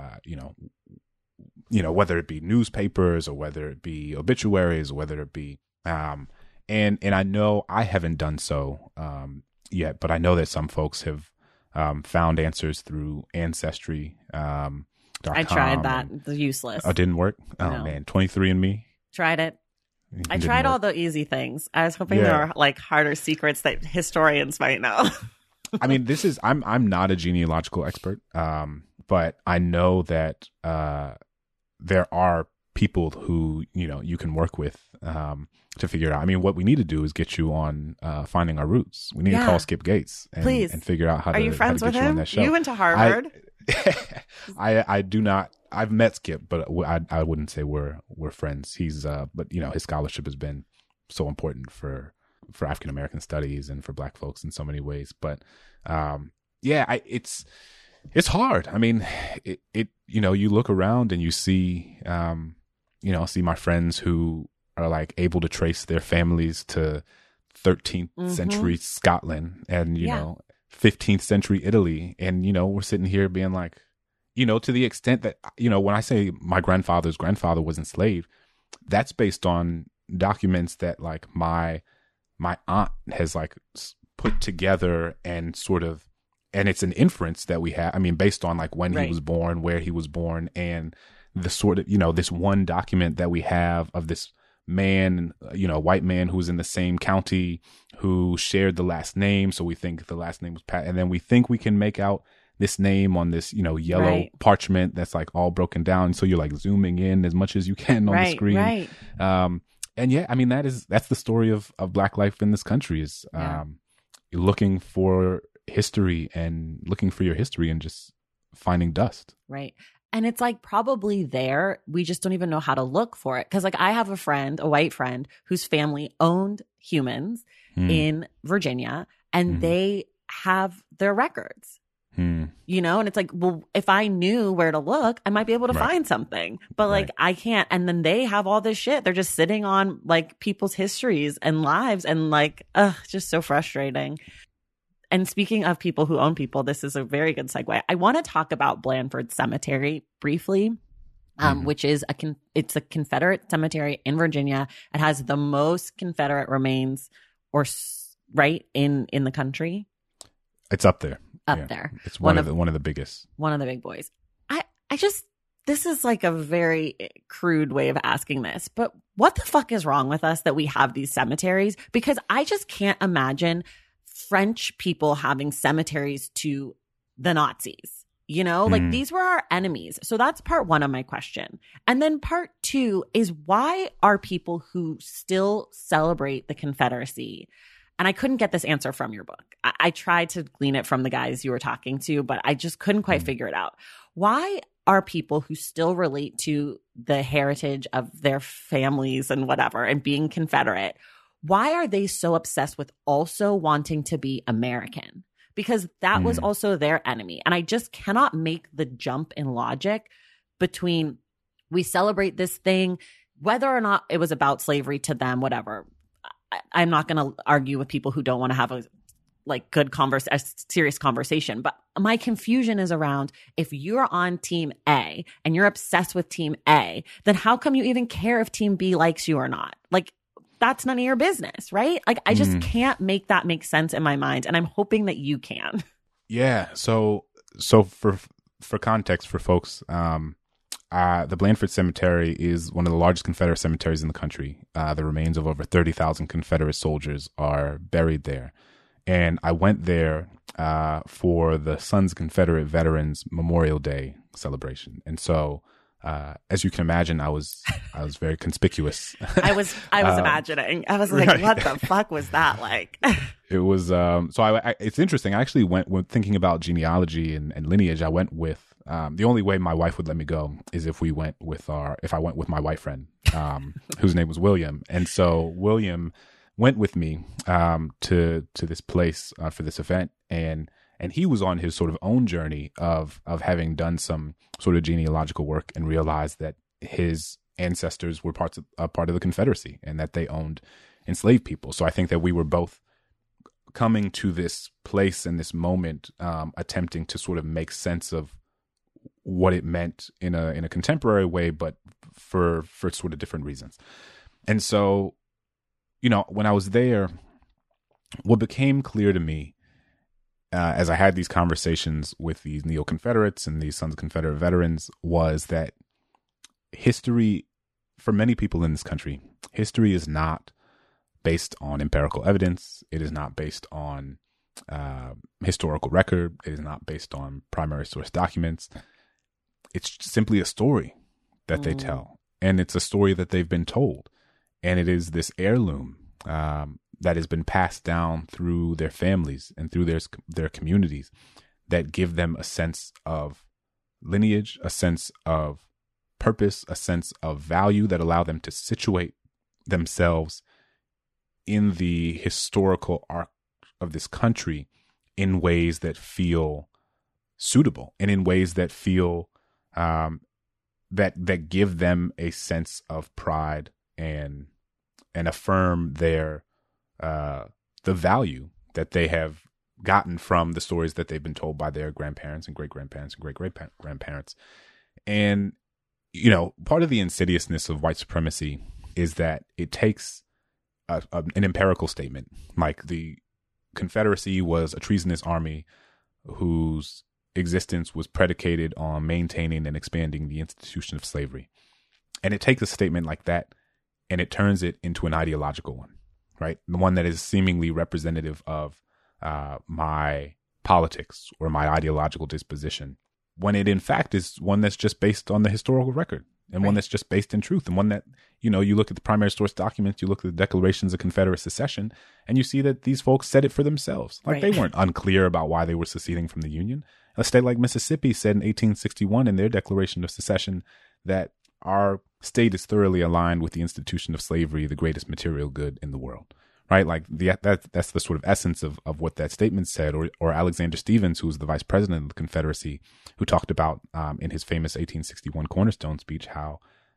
whether it be newspapers or whether it be obituaries or whether it be, and I know I haven't done so yet, but I know that some folks have found answers through Ancestry. I tried that. It's useless. Oh, it didn't work? Oh, No. man. 23andMe? Tried it. I Didn't tried work. all the easy things. I was hoping there were like harder secrets that historians might know. I mean, I'm not a genealogical expert, but I know that there are people who, you can work with to figure it out. I mean, what we need to do is get you on Finding Our Roots. We need to call Skip Gates Please. and figure out how Are to, you friends how to with get you on him? that show. You went to Harvard. I do not. I've met Skip, but I wouldn't say we're friends. He's but his scholarship has been so important for African American studies and for Black folks in so many ways. But it's hard. I mean, you look around and you see see my friends who are like able to trace their families to 13th century Scotland and 15th century Italy, and we're sitting here being like, to the extent that, when I say my grandfather's grandfather was enslaved, that's based on documents that like my aunt has like put together and sort of, and it's an inference that we have. I mean, based on like when he was born, where he was born, and the sort of, this one document that we have of this man, white man who was in the same county who shared the last name. So we think the last name was Pat. And then we think we can make out this name on this, yellow parchment that's like all broken down. So you're like zooming in as much as you can on the screen. Right. And yeah, I mean, that's the story of Black life in this country is looking for history and looking for your history and just finding dust. Right. And it's like probably there. We just don't even know how to look for it. Because like I have a friend, a white friend, whose family owned humans in Virginia, and they have their records. And it's like, well, if I knew where to look, I might be able to find something. But like I can't. And then they have all this shit. They're just sitting on like people's histories and lives, and like, just so frustrating. And speaking of people who own people, this is a very good segue. I want to talk about Blandford Cemetery briefly, which is it's a Confederate cemetery in Virginia. It has the most Confederate remains, in the country. It's up there. Up there. It's one of the biggest. One of the big boys. This is like a very crude way of asking this, but what the fuck is wrong with us that we have these cemeteries? Because I just can't imagine French people having cemeteries to the Nazis, like these were our enemies. So that's part one of my question. And then part two is, why are people who still celebrate the Confederacy? And I couldn't get this answer from your book. I tried to glean it from the guys you were talking to, but I just couldn't quite figure it out. Why are people who still relate to the heritage of their families and whatever and being Confederate, why are they so obsessed with also wanting to be American? Because that was also their enemy. And I just cannot make the jump in logic between we celebrate this thing, whether or not it was about slavery to them, whatever. I'm not going to argue with people who don't want to have a serious conversation. But my confusion is around, if you're on team A and you're obsessed with team A, then how come you even care if team B likes you or not? Like, that's none of your business, right? Like, I just can't make that make sense in my mind. And I'm hoping that you can. Yeah. So for context for folks, the Blandford Cemetery is one of the largest Confederate cemeteries in the country. The remains of over 30,000 Confederate soldiers are buried there. And I went there for the Sons of Confederate Veterans Memorial Day celebration. And so, as you can imagine, I was very conspicuous. I was imagining. I was like, what the fuck was that like? It was it's interesting. I actually went thinking about genealogy and lineage. I went with the only way my wife would let me go is if I went with my white friend, whose name was William. And so William went with me to this place for this event, and he was on his sort of own journey of having done some sort of genealogical work and realized that his ancestors were part of the Confederacy and that they owned enslaved people. So I think that we were both coming to this place and this moment, attempting to sort of make sense of what it meant in a contemporary way, but for sort of different reasons. And so, when I was there, what became clear to me, as I had these conversations with these neo-Confederates and these Sons of Confederate veterans, was that history, for many people in this country, history is not based on empirical evidence. It is not based on historical record. It is not based on primary source documents. It's simply a story that they tell. And it's a story that they've been told. And it is this heirloom that has been passed down through their families and through their communities that give them a sense of lineage, a sense of purpose, a sense of value that allow them to situate themselves in the historical arc of this country in ways that feel suitable and in ways that feel that give them a sense of pride and affirm their the value that they have gotten from the stories that they've been told by their grandparents and great-grandparents and great-great-grandparents. And, you know, part of the insidiousness of white supremacy is that it takes an empirical statement, like the Confederacy was a treasonous army whose existence was predicated on maintaining and expanding the institution of slavery. And it takes a statement like that and it turns it into an ideological one, right? The one that is seemingly representative of my politics or my ideological disposition, when it in fact is one that's just based on the historical record and one that's just based in truth, and one that, you know, you look at the primary source documents, you look at the declarations of Confederate secession, and you see that these folks said it for themselves. Like they weren't unclear about why they were seceding from the Union. A state like Mississippi said in 1861 in their Declaration of Secession that our state is thoroughly aligned with the institution of slavery, the greatest material good in the world. Right? Like that's the sort of essence of what that statement said. Or Alexander Stephens, who was the vice president of the Confederacy, who talked about in his famous 1861 Cornerstone speech how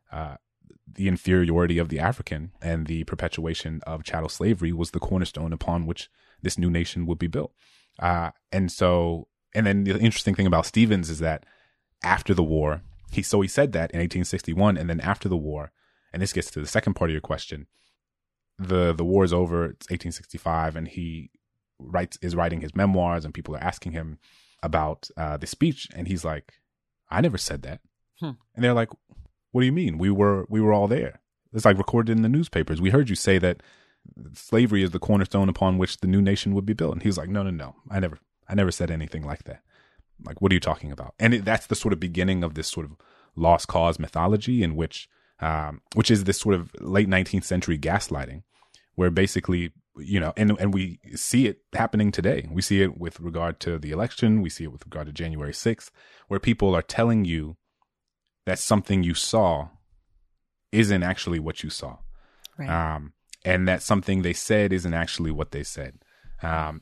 the inferiority of the African and the perpetuation of chattel slavery was the cornerstone upon which this new nation would be built. And then the interesting thing about Stephens is that after the war, he said that in 1861, and then after the war, and this gets to the second part of your question, the war is over, it's 1865, and he is writing his memoirs, and people are asking him about the speech, and he's like, I never said that. And they're like, what do you mean? We were all there. It's like recorded in the newspapers. We heard you say that slavery is the cornerstone upon which the new nation would be built. And he's like, no. I never said anything like that. Like, what are you talking about? And that's the sort of beginning of this sort of lost cause mythology in which is this sort of late 19th century gaslighting, where basically, you know, and we see it happening today. We see it with regard to the election. We see it with regard to January 6th, where people are telling you that something you saw isn't actually what you saw. Right. And that something they said isn't actually what they said. And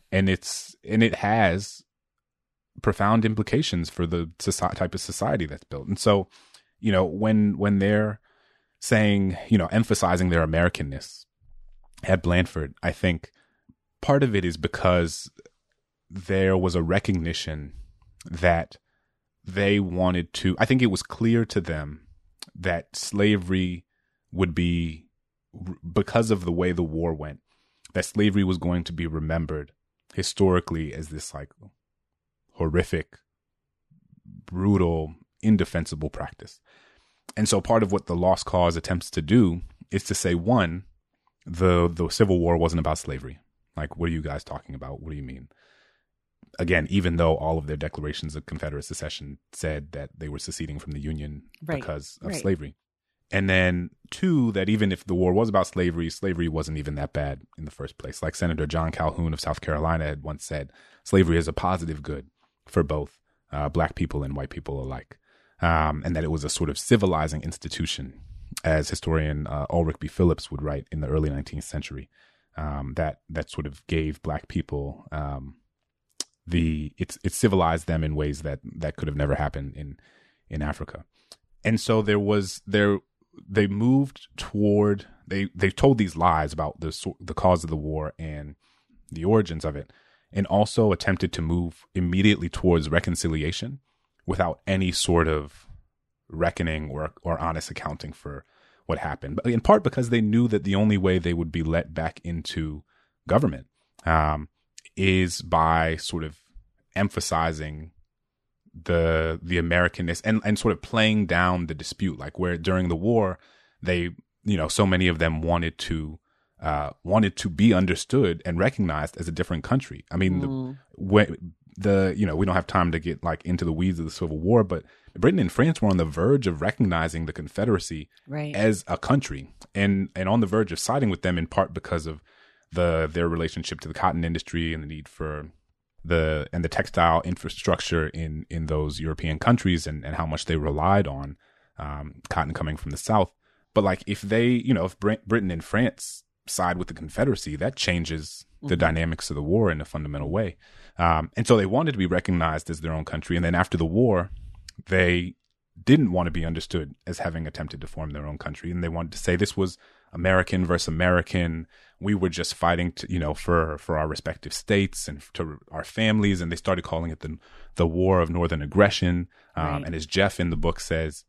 it has profound implications for the type of society that's built. And so, you know, when they're saying, you know, emphasizing their Americanness at Blandford, I think part of it is because there was a recognition that they wanted to, I think it was clear to them that slavery would be, because of the way the war went, that slavery was going to be remembered historically as this like horrific, brutal, indefensible practice. And so part of what the Lost Cause attempts to do is to say, one, the Civil War wasn't about slavery. Like, what are you guys talking about? What do you mean? Again, even though all of their declarations of Confederate secession said that they were seceding from the Union because of slavery. And then two, that even if the war was about slavery, slavery wasn't even that bad in the first place. Like Senator John Calhoun of South Carolina had once said, slavery is a positive good for both black people and white people alike. And that it was a sort of civilizing institution, as historian Ulrich B. Phillips would write in the early 19th century, that sort of gave black people it civilized them in ways that could have never happened in Africa. And so they moved toward, they told these lies about the cause of the war and the origins of it, and also attempted to move immediately towards reconciliation without any sort of reckoning or honest accounting for what happened. But in part because they knew that the only way they would be let back into government is by sort of emphasizing the Americanness and sort of playing down the dispute, like where during the war they, so many of them wanted to be understood and recognized as a different country. I mean, we don't have time to get like into the weeds of the Civil War, but Britain and France were on the verge of recognizing the Confederacy as a country, and on the verge of siding with them, in part because of their relationship to the cotton industry and the need for the textile infrastructure in those European countries, and how much they relied on cotton coming from the South. But like if Britain and France side with the Confederacy, that changes the dynamics of the war in a fundamental way. And so they wanted to be recognized as their own country. And then after the war, they didn't want to be understood as having attempted to form their own country. And they wanted to say this was American versus American. We were just fighting to, for our respective states and to our families. And they started calling it the War of Northern Aggression. And as Jeff in the book says,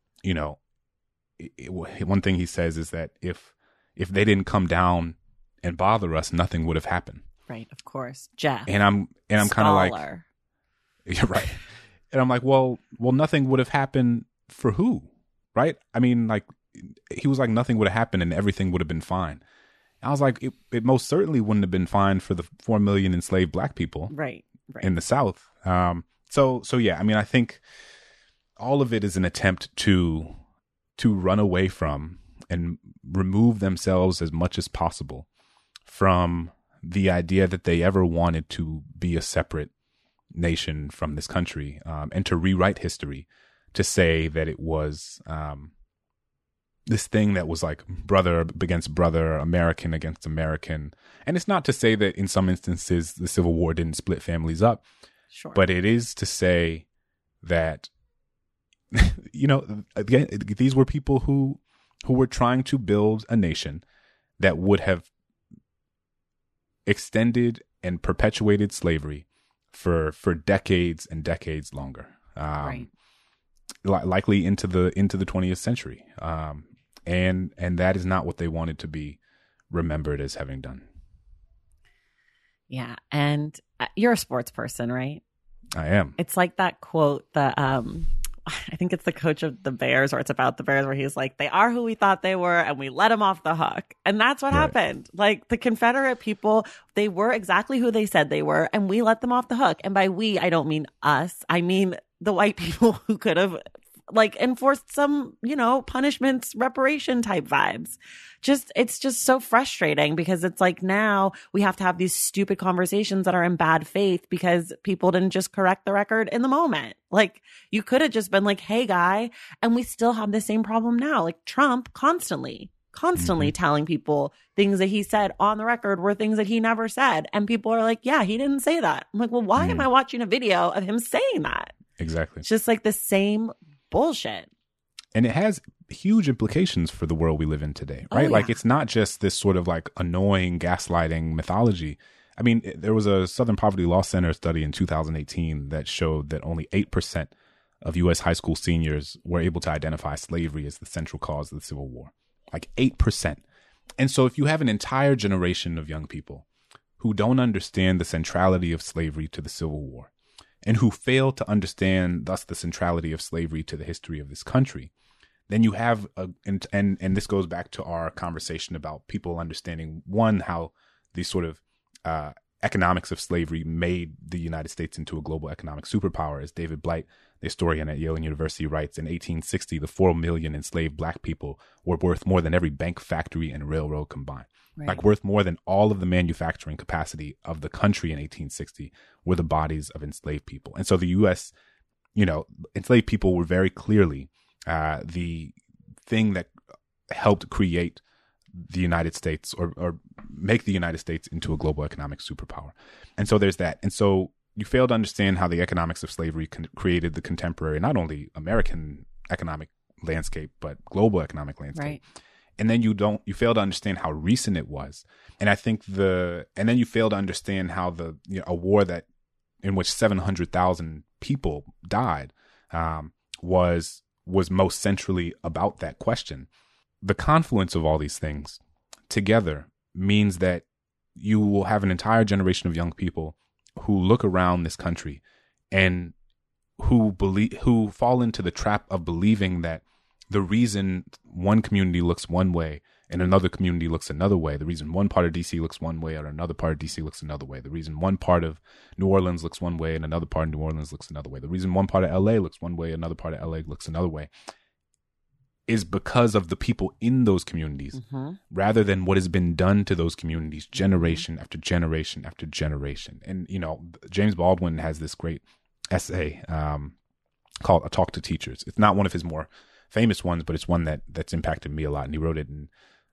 one thing he says is that if they didn't come down and bother us, nothing would have happened. Right, of course. Jeff. And I'm kind of like, you're right. And I'm like, well, nothing would have happened for who? Right? I mean, like, he was like, nothing would have happened and everything would have been fine. I was like, it most certainly wouldn't have been fine for the 4 million enslaved black people in the South. So yeah, I mean, I think all of it is an attempt to run away from and remove themselves as much as possible from the idea that they ever wanted to be a separate nation from this country, and to rewrite history to say that it was this thing that was like brother against brother, American against American. And it's not to say that in some instances the Civil War didn't split families up, but it is to say that, again, these were people who were trying to build a nation that would have extended and perpetuated slavery for decades and decades longer, likely into the 20th century, and that is not what they wanted to be remembered as having done. Yeah, and you're a sports person, right? I am. It's like that quote that I think it's the coach of the Bears, or it's about the Bears, where he's like, they are who we thought they were, and we let them off the hook. And that's what happened. Like, the Confederate people, they were exactly who they said they were, and we let them off the hook. And by we, I don't mean us. I mean the white people who could have, like, enforced some, punishments, reparation type vibes. It's just so frustrating, because it's like now we have to have these stupid conversations that are in bad faith because people didn't just correct the record in the moment. Like, you could have just been like, hey guy, and we still have the same problem now. Like, Trump constantly telling people things that he said on the record were things that he never said. And people are like, yeah, he didn't say that. I'm like, well, why am I watching a video of him saying that? Exactly. It's just like the same bullshit. And it has huge implications for the world we live in today, right? Like, it's not just this sort of like annoying gaslighting mythology. I mean, there was a Southern Poverty Law Center study in 2018 that showed that only 8% of U.S. high school seniors were able to identify slavery as the central cause of the Civil War. Like 8%. And so if you have an entire generation of young people who don't understand the centrality of slavery to the Civil War, and who fail to understand thus the centrality of slavery to the history of this country, then you have and this goes back to our conversation about people understanding, one, how these sort of economics of slavery made the United States into a global economic superpower. As David Blight, the historian at Yale University, writes, in 1860, the 4 million enslaved black people were worth more than every bank, factory, and railroad combined. Right. Like, worth more than all of the manufacturing capacity of the country in 1860 were the bodies of enslaved people. And so the U.S., enslaved people were very clearly the thing that helped create the United States or make the United States into a global economic superpower. And so there's that. And so you fail to understand how the economics of slavery created the contemporary, not only American economic landscape, but global economic landscape. Right. And then you fail to understand how recent it was. And I think and then you fail to understand how a war in which 700,000 people died, was most centrally about that question. The confluence of all these things together means that you will have an entire generation of young people who look around this country and who fall into the trap of believing that the reason one community looks one way and another community looks another way, the reason one part of DC looks one way or another part of DC looks another way, the reason one part of New Orleans looks one way and another part of New Orleans looks another way, the reason one part of LA looks one way, another part of LA looks another way, is because of the people in those communities, rather than what has been done to those communities generation after generation after generation. And, you know, James Baldwin has this great essay called A Talk to Teachers. It's not one of his more famous ones, but it's one that's impacted me a lot. And he wrote it in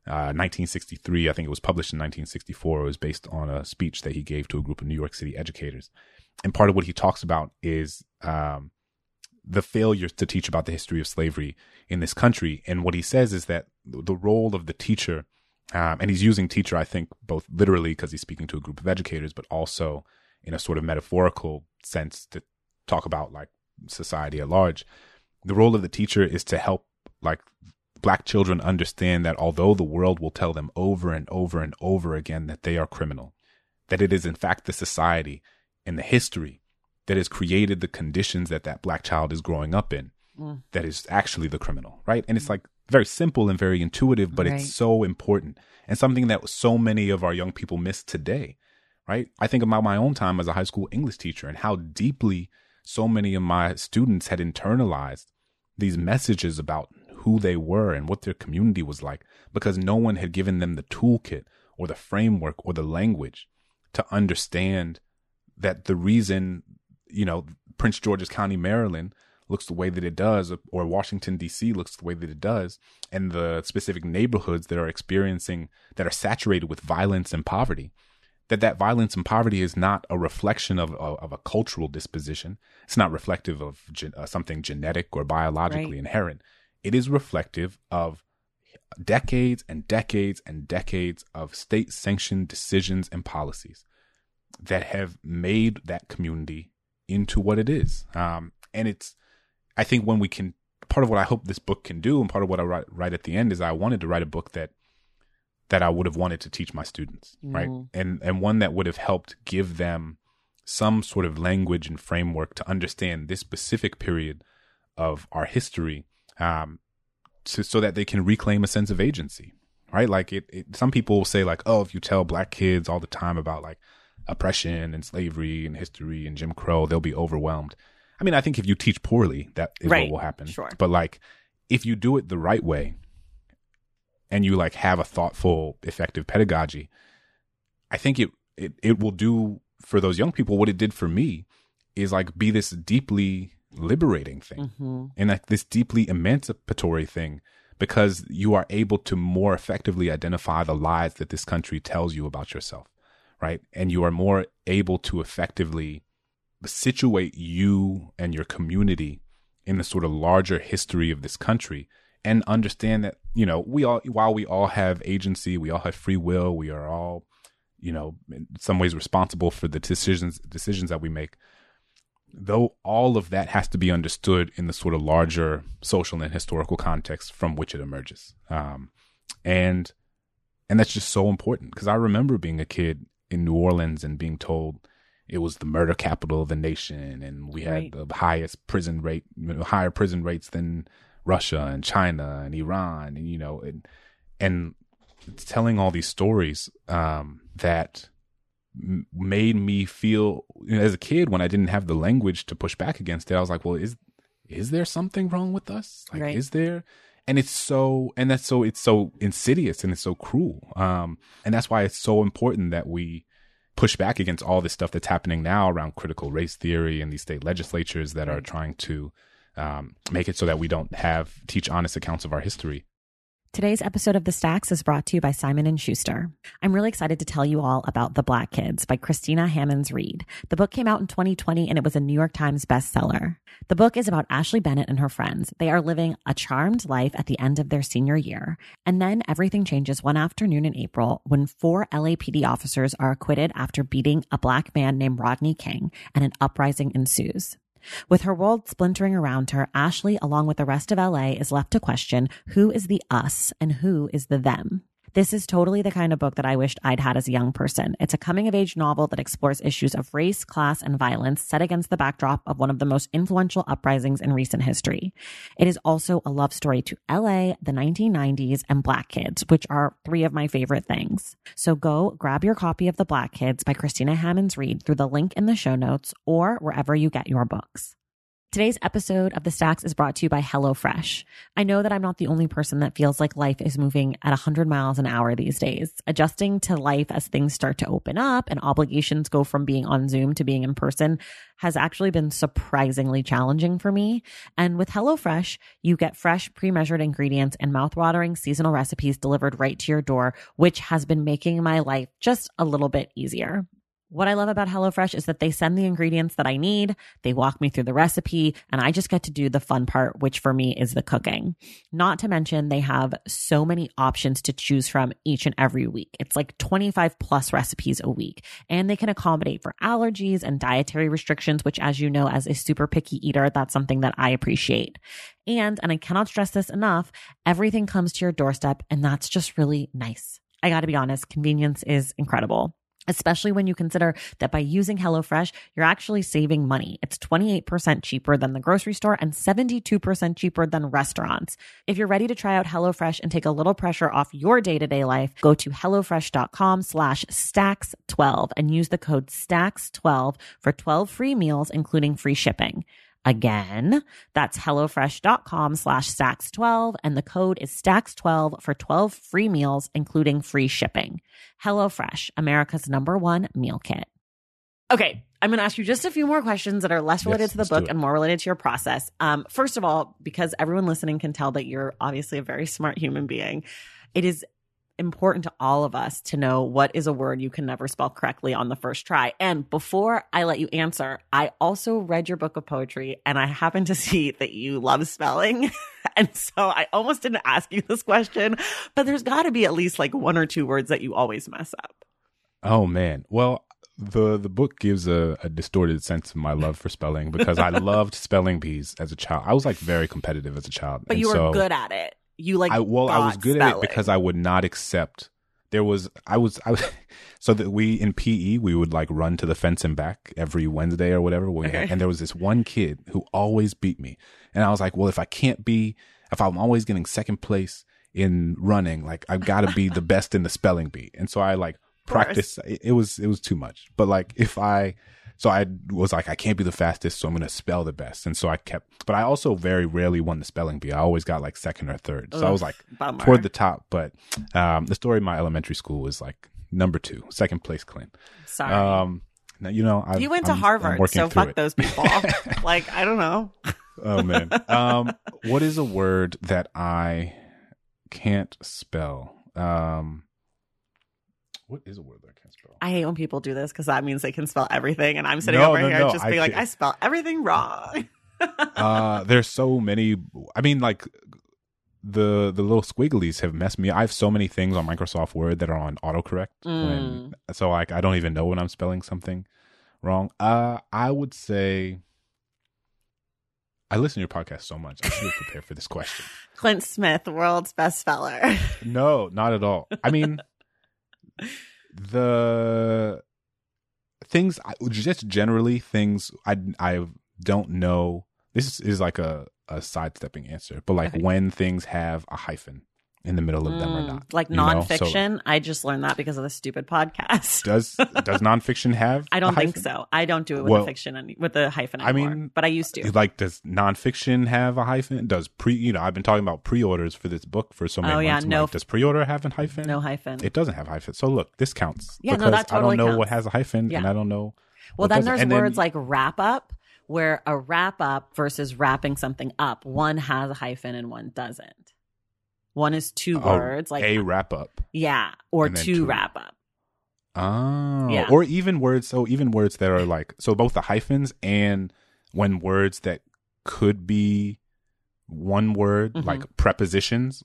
1963. I think it was published in 1964. It was based on a speech that he gave to a group of New York City educators. And part of what he talks about is the failure to teach about the history of slavery in this country. And what he says is that the role of the teacher, and he's using teacher, I think, both literally because he's speaking to a group of educators, but also in a sort of metaphorical sense to talk about like society at large. The role of the teacher is to help like Black children understand that although the world will tell them over and over and over again that they are criminal, that it is in fact the society and the history that has created the conditions that Black child is growing up in that is actually the criminal, right? And it's like very simple and very intuitive, but it's so important and something that so many of our young people miss today, right? I think about my own time as a high school English teacher and how deeply so many of my students had internalized these messages about who they were and what their community was like because no one had given them the toolkit or the framework or the language to understand that the reason, you know, Prince George's County, Maryland looks the way that it does, or Washington, D.C. looks the way that it does, and the specific neighborhoods that are saturated with violence and poverty, that violence and poverty is not a reflection of a cultural disposition. It's not reflective of something genetic or biologically inherent. It is reflective of decades and decades and decades of state-sanctioned decisions and policies that have made that community into what it is. And it's, I think when we can, part of what I hope this book can do, and part of what I write at the end is I wanted to write a book that I would have wanted to teach my students, right? And one that would have helped give them some sort of language and framework to understand this specific period of our history, so that they can reclaim a sense of agency, right? Like some people will say like, oh, if you tell Black kids all the time about like oppression and slavery and history and Jim Crow, they'll be overwhelmed. I mean, I think if you teach poorly, that is what will happen. Sure. But like, if you do it the right way and you like have a thoughtful, effective pedagogy, I think it will do for those young people what it did for me, is like be this deeply liberating thing and like this deeply emancipatory thing, because you are able to more effectively identify the lies that this country tells you about yourself, right? And you are more able to effectively situate you and your community in the sort of larger history of this country, and understand that, you know, while we all have agency, we all have free will, we are all, you know, in some ways responsible for the decisions that we make. Though all of that has to be understood in the sort of larger social and historical context from which it emerges. And that's just so important, because I remember being a kid in New Orleans and being told it was the murder capital of the nation, and we had the highest prison rate, higher prison rates than Russia and China and Iran, and, you know, and it's telling all these stories that made me feel, you know, as a kid, when I didn't have the language to push back against it, I was like, well, is there something wrong with us? Like, is there? And it's so insidious and it's so cruel. And that's why it's so important that we push back against all this stuff that's happening now around critical race theory and these state legislatures that are trying to make it so that we don't teach honest accounts of our history. Today's episode of The Stacks is brought to you by Simon & Schuster. I'm really excited to tell you all about The Black Kids by Christina Hammonds Reed. The book came out in 2020 and it was a New York Times bestseller. The book is about Ashley Bennett and her friends. They are living a charmed life at the end of their senior year. And then everything changes one afternoon in April when 4 LAPD officers are acquitted after beating a Black man named Rodney King, and an uprising ensues. With her world splintering around her, Ashley, along with the rest of LA, is left to question who is the us and who is the them. This is totally the kind of book that I wished I'd had as a young person. It's a coming-of-age novel that explores issues of race, class, and violence set against the backdrop of one of the most influential uprisings in recent history. It is also a love story to LA, the 1990s, and Black kids, which are three of my favorite things. So go grab your copy of The Black Kids by Christina Hammonds Reed through the link in the show notes or wherever you get your books. Today's episode of The Stacks is brought to you by HelloFresh. I know that I'm not the only person that feels like life is moving at 100 miles an hour these days. Adjusting to life as things start to open up and obligations go from being on Zoom to being in person has actually been surprisingly challenging for me. And with HelloFresh, you get fresh, pre-measured ingredients and mouthwatering seasonal recipes delivered right to your door, which has been making my life just a little bit easier. What I love about HelloFresh is that they send the ingredients that I need, they walk me through the recipe, and I just get to do the fun part, which for me is the cooking. Not to mention, they have so many options to choose from each and every week. It's like 25 plus recipes a week, and they can accommodate for allergies and dietary restrictions, which, as you know, as a super picky eater, that's something that I appreciate. And I cannot stress this enough, everything comes to your doorstep, and that's just really nice. I gotta be honest, convenience is incredible. Especially when you consider that by using HelloFresh, you're actually saving money. It's 28% cheaper than the grocery store and 72% cheaper than restaurants. If you're ready to try out HelloFresh and take a little pressure off your day-to-day life, go to HelloFresh.com/Stacks12 and use the code Stacks12 for 12 free meals, including free shipping. Again, that's HelloFresh.com/Stacks12 and the code is Stacks12 for 12 free meals, including free shipping. HelloFresh, America's #1 meal kit. Okay, I'm going to ask you just a few more questions that are less related to the book and more related to your process. First of all, because everyone listening can tell that you're obviously a very smart human being, it is important to all of us to know what is a word you can never spell correctly on the first try. And before I let you answer, I also read your book of poetry and I happen to see that you love spelling. And so I almost didn't ask you this question, but there's got to be at least like one or two words that you always mess up. Oh, man. Well, the book gives a distorted sense of my love for spelling because I loved spelling bees as a child. I was like very competitive as a child. But you were good at it. You like I was good spelling. at it because I would not accept. So that we in PE we would like run to the fence and back every Wednesday or whatever. And there was this one kid who always beat me, and I was like, well, if I'm always getting second place in running, like I've got to be the best in the spelling bee. And so I like practiced. It was too much, but like So I was like, I can't be the fastest, so I'm going to spell the best. And so but I also very rarely won the spelling bee. I always got like second or third. So I was like toward the top. But the story of my elementary school was like number 2, second place Clint. Sorry. Now, you know, you went to Harvard, so fuck those people. Like, I don't know. Oh, man. What is a word that I can't spell? What is a word that I can't spell? I hate when people do this because that means they can spell everything. And I'm sitting over here just being like, I spell everything wrong. There's so many. I mean, like the little squigglies have messed me. I have so many things on Microsoft Word that are on autocorrect. So like I don't even know when I'm spelling something wrong. I would say I listen to your podcast so much. I should have prepared for this question. Clint Smith, world's best speller. No, not at all. I mean, the things just generally things I don't know. This is like a sidestepping answer, but like when things have a hyphen in the middle of them or not, like nonfiction. I just learned that because of the stupid podcast. Does nonfiction have? I don't think so. I don't do it with with the hyphen anymore. I mean, but I used to. Like, does nonfiction have a hyphen? Does I've been talking about pre-orders for this book for so many months. No. Like, does pre-order have a hyphen? No hyphen. It doesn't have a hyphen. So look, this counts. Yeah, no, that totally I don't know counts. what has a hyphen, and I don't know. Well, then there's words like wrap up, where a wrap up versus wrapping something up, one has a hyphen and one doesn't. One is two words, like a wrap up. Yeah, or two wrap up. Oh, yeah. Or even words. So even words that are like, so both the hyphens and when words that could be one word, like prepositions,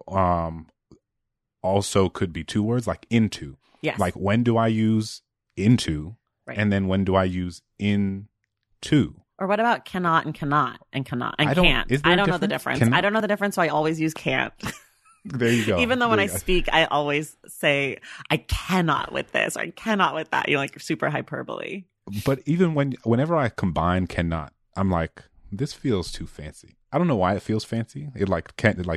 also could be two words, like into. Yes. Like, when do I use into? Right. And then when do I use into? Or what about cannot and can't? I don't know the difference. I don't know the difference, so I always use can't. There you go. Even though when I speak, I always say, I cannot with this, or I cannot with that. Like super hyperbole. But even whenever I combine cannot, I'm like, this feels too fancy. I don't know why it feels fancy. It like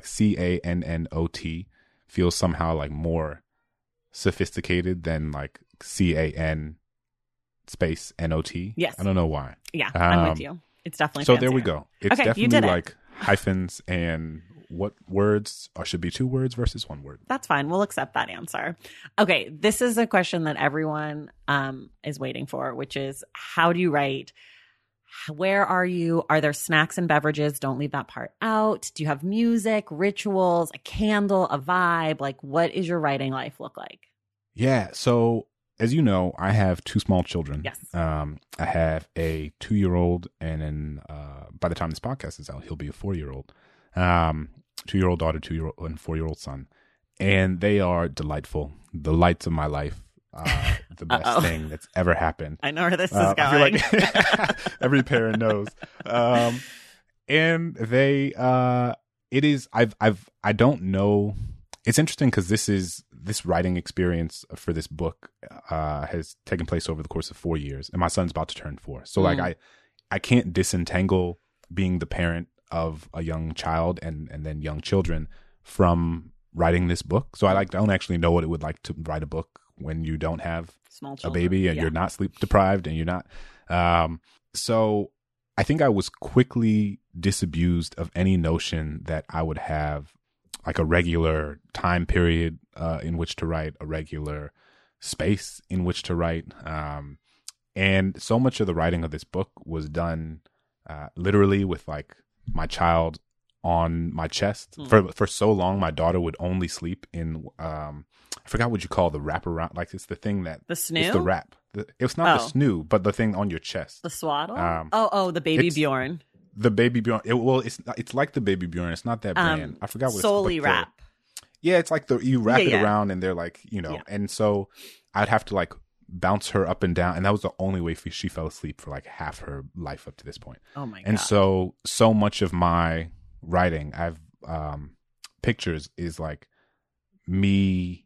CANNOT feels somehow like more sophisticated than like CAN space NOT. Yes. I don't know why. Yeah, I'm with you. It's definitely so fancier. there we go. It's okay, definitely like hyphens and what words should be 2 words versus 1 word. That's fine. We'll accept that answer. Okay, this is a question that everyone is waiting for, which is how do you write? Where are you? Are there snacks and beverages? Don't leave that part out. Do you have music, rituals, a candle, a vibe? Like, what is your writing life look like? Yeah. So, as you know, I have 2 small children. Yes. I have a 2-year-old, and then by the time this podcast is out, he'll be a 4-year-old. 2-year-old daughter, 2-year-old, and 4-year-old son. And they are delightful. The lights of my life. The best thing that's ever happened. I know where this is going. I feel like every parent knows. And they, it is, I don't know. It's interesting because this writing experience for this book has taken place over the course of 4 years, and my son's about to turn 4. So like I can't disentangle being the parent of a young child and then young children from writing this book. So I don't actually know what it would like to write a book when you don't have a baby and you're not sleep deprived and you're not. So I think I was quickly disabused of any notion that I would have like a regular time period in which to write, a regular space in which to write. And so much of the writing of this book was done literally with like my child on my chest. For so long, my daughter would only sleep in, I forgot what you call the wraparound. Like it's the thing that the snoo. It's the wrap. It's not the snoo, but the thing on your chest. The swaddle. The baby Bjorn. The baby Bjorn. It's like the baby Bjorn. It's not that brand. I forgot what Solely wrap. Yeah, it's like you wrap it around, and they're like And so I'd have to like bounce her up and down, and that was the only way she fell asleep for like half her life up to this point. Oh my god! And so much of my writing, I've pictures is like me.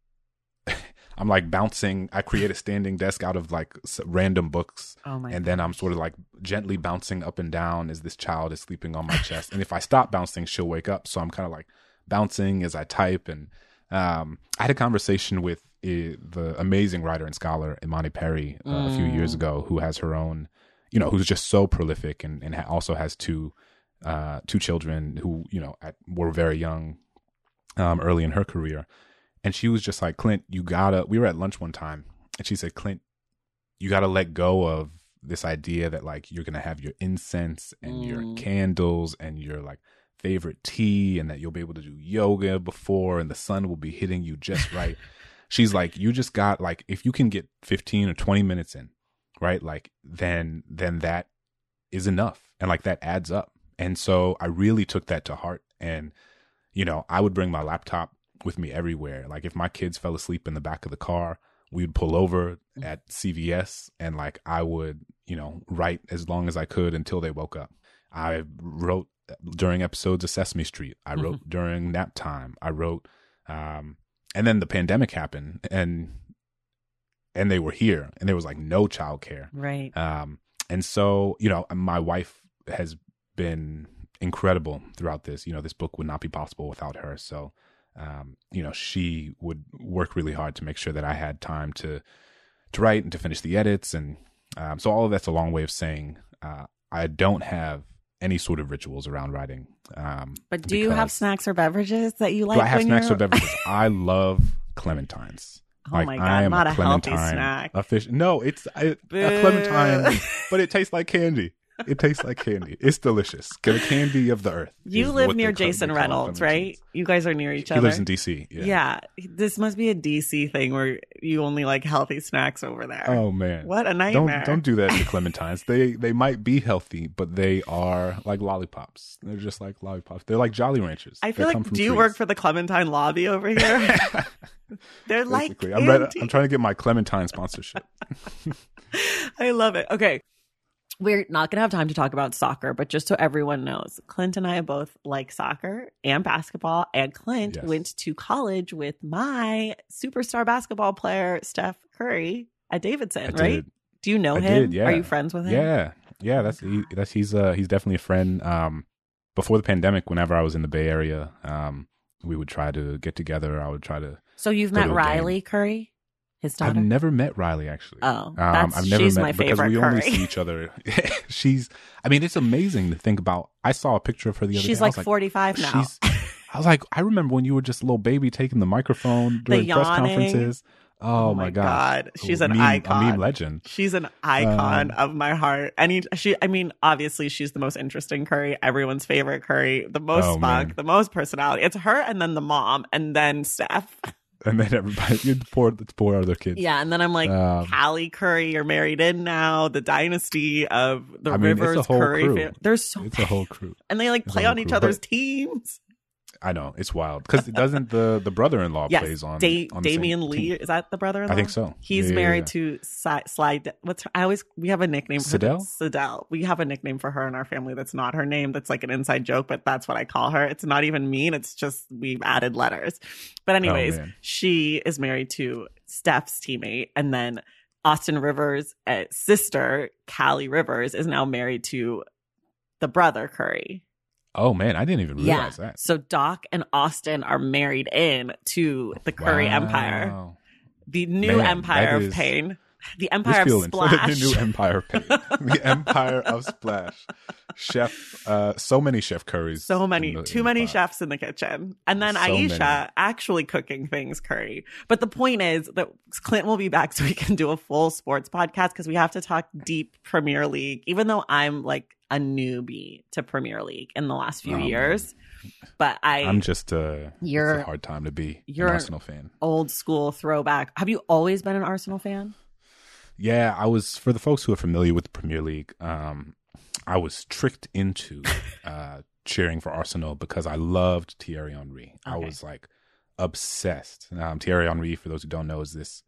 I'm like bouncing. I create a standing desk out of like random books. And then I'm sort of like gently bouncing up and down as this child is sleeping on my chest. And if I stop bouncing, she'll wake up. So I'm kind of like bouncing as I type. And I had a conversation with the amazing writer and scholar Imani Perry a few years ago, who has her own, who's just so prolific and also has 2 children who, were very young early in her career. And she was just like, Clint, we were at lunch one time, and she said, Clint, you got to let go of this idea that like you're going to have your incense and your candles and your like favorite tea, and that you'll be able to do yoga before and the sun will be hitting you just right. She's like, you just got like, if you can get 15 or 20 minutes in, right? Like then that is enough. And like that adds up. And so I really took that to heart. And, I would bring my laptop with me everywhere. Like if my kids fell asleep in the back of the car, we'd pull over at CVS and like I would, write as long as I could until they woke up. I wrote during episodes of Sesame Street. I wrote during nap time. I wrote, and then the pandemic happened and they were here and there was like no childcare. Right. And so, my wife has been incredible throughout this. This book would not be possible without her. So, she would work really hard to make sure that I had time to write and to finish the edits. And so all of that's a long way of saying I don't have any sort of rituals around writing. But do you have snacks or beverages that you like? Do I have snacks or beverages? I love clementines. Oh my God, not a healthy snack. No, it's a clementine, but it tastes like candy. It tastes like candy. It's delicious. The candy of the earth. You live near Jason Reynolds, right? You guys are near each other. He lives in D.C. Yeah. This must be a D.C. thing where you only like healthy snacks over there. Oh, man. What a nightmare. Don't do that to clementines. They might be healthy, but they are like lollipops. They're just like lollipops. They're like Jolly Ranchers. I feel like, do you work for the Clementine lobby over here? They're like candy. I'm trying to get my Clementine sponsorship. I love it. Okay. We're not going to have time to talk about soccer, but just so everyone knows, Clint and I both like soccer and basketball. And Clint went to college with my superstar basketball player, Steph Curry, at Davidson, right? Do you know him? Yeah. Are you friends with him? Yeah. He's definitely a friend. Before the pandemic, whenever I was in the Bay Area, we would try to get together. I would try to. So you've met Riley Curry? His daughter? I've never met Riley, actually. Oh, she's my favorite because we Curry. only see each other. It's amazing to think about. I saw a picture of her the other day. She's like 45 now. I was like, I remember when you were just a little baby taking the microphone during press conferences. Oh my God. She's an icon. A meme legend. She's an icon of my heart. Obviously she's the most interesting Curry, everyone's favorite Curry, the most spunk, the most personality. It's her and then the mom and then Steph. And then everybody, the poor other kids. Yeah, and then I'm like, Callie Curry, you're married in now. The dynasty of the Rivers Curry family. It's a whole crew. And they play on each other's teams. I know, it's wild. Because doesn't the brother-in-law plays on Damian Lee, is that the brother-in-law? I think so. He's married to Slide. We have a nickname for Sidell? We have a nickname for her in our family that's not her name. That's like an inside joke, but that's what I call her. It's not even mean. It's just we've added letters. But anyways, she is married to Steph's teammate. And then Austin Rivers' sister, Callie Rivers, is now married to the brother Curry. Oh, man, I didn't even realize that. So Doc and Austin are married in to the Curry Empire. The new Empire of Pain. The Empire of Splash. The new Empire of Pain. The Empire of Splash. So many Chef Currys. So many. Too many chefs in the kitchen. And then Aisha actually cooking things Curry. But the point is that Clint will be back so we can do a full sports podcast because we have to talk deep Premier League, even though I'm like a newbie to Premier League in the last few years. But I'm just it's a hard time to be an Arsenal fan. Old school throwback. Have you always been an Arsenal fan? Yeah, I was. For the folks who are familiar with the Premier League, I was tricked into cheering for Arsenal because I loved Thierry Henry. Okay. I was like obsessed. Thierry Henry, for those who don't know, is this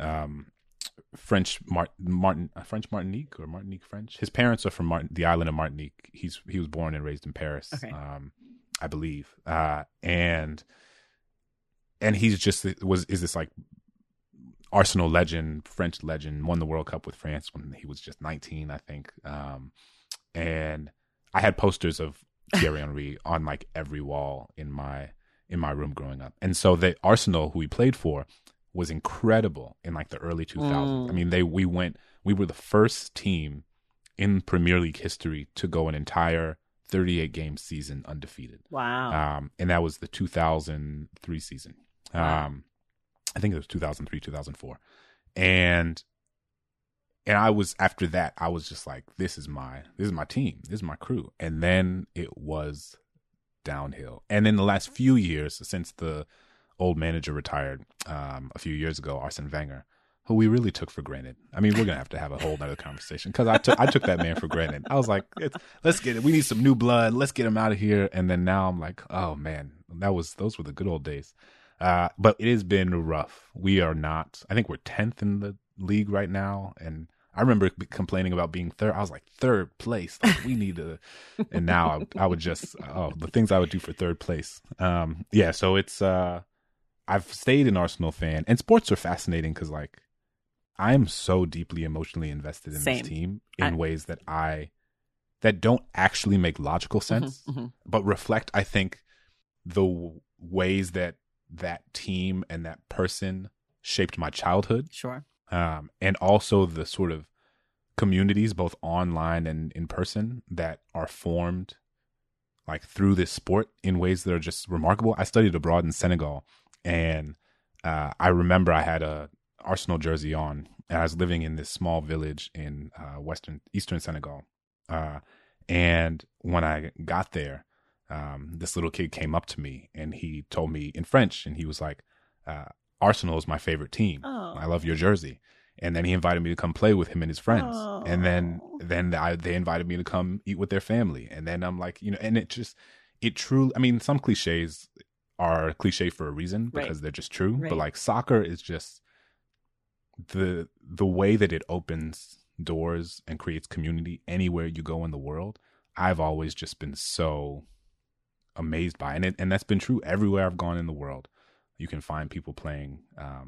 French Martinique or Martinique French. His parents are from the island of Martinique. He was born and raised in Paris, I believe, and he's just is this like Arsenal legend, French legend, won the World Cup with France when he was just 19, I think. And I had posters of Thierry Henry on like every wall in my room growing up. And so the Arsenal, who he played for, was incredible in like the early 2000s. I mean, we were the first team in Premier League history to go an entire 38 game season undefeated. Wow. And that was the 2003 season. Wow. I think it was 2003, 2004. And I was, after that, I was just like, this is my team. This is my crew. And then it was downhill. And in the last few years, since the old manager retired a few years ago, Arsene Wenger, who we really took for granted. I mean, we're going to have a whole nother conversation because I took that man for granted. I was like, let's get it. We need some new blood. Let's get him out of here. And then now I'm like, oh man, those were the good old days. But it has been rough. We are not, I think we're 10th in the league right now. And I remember complaining about being third. I was like, third place. Like, we need to, and now I would just, the things I would do for third place. So it's, I've stayed an Arsenal fan, and sports are fascinating because like, I'm so deeply emotionally invested in this team in ways that don't actually make logical sense, but reflect, I think, the ways that team and that person shaped my childhood. Sure. And also the sort of communities, both online and in person, that are formed like through this sport in ways that are just remarkable. I studied abroad in Senegal, and I remember I had a Arsenal jersey on, and I was living in this small village in eastern Senegal. And when I got there, this little kid came up to me and he told me in French, and he was like, Arsenal is my favorite team. Oh. I love your jersey. And then he invited me to come play with him and his friends. Oh. And then they invited me to come eat with their family. And then I'm like, and it truly, I mean, some cliches are cliche for a reason because they're just true. Right. But like soccer is just the way that it opens doors and creates community anywhere you go in the world, I've always just been so amazed by. And that's been true everywhere I've gone in the world. You can find people playing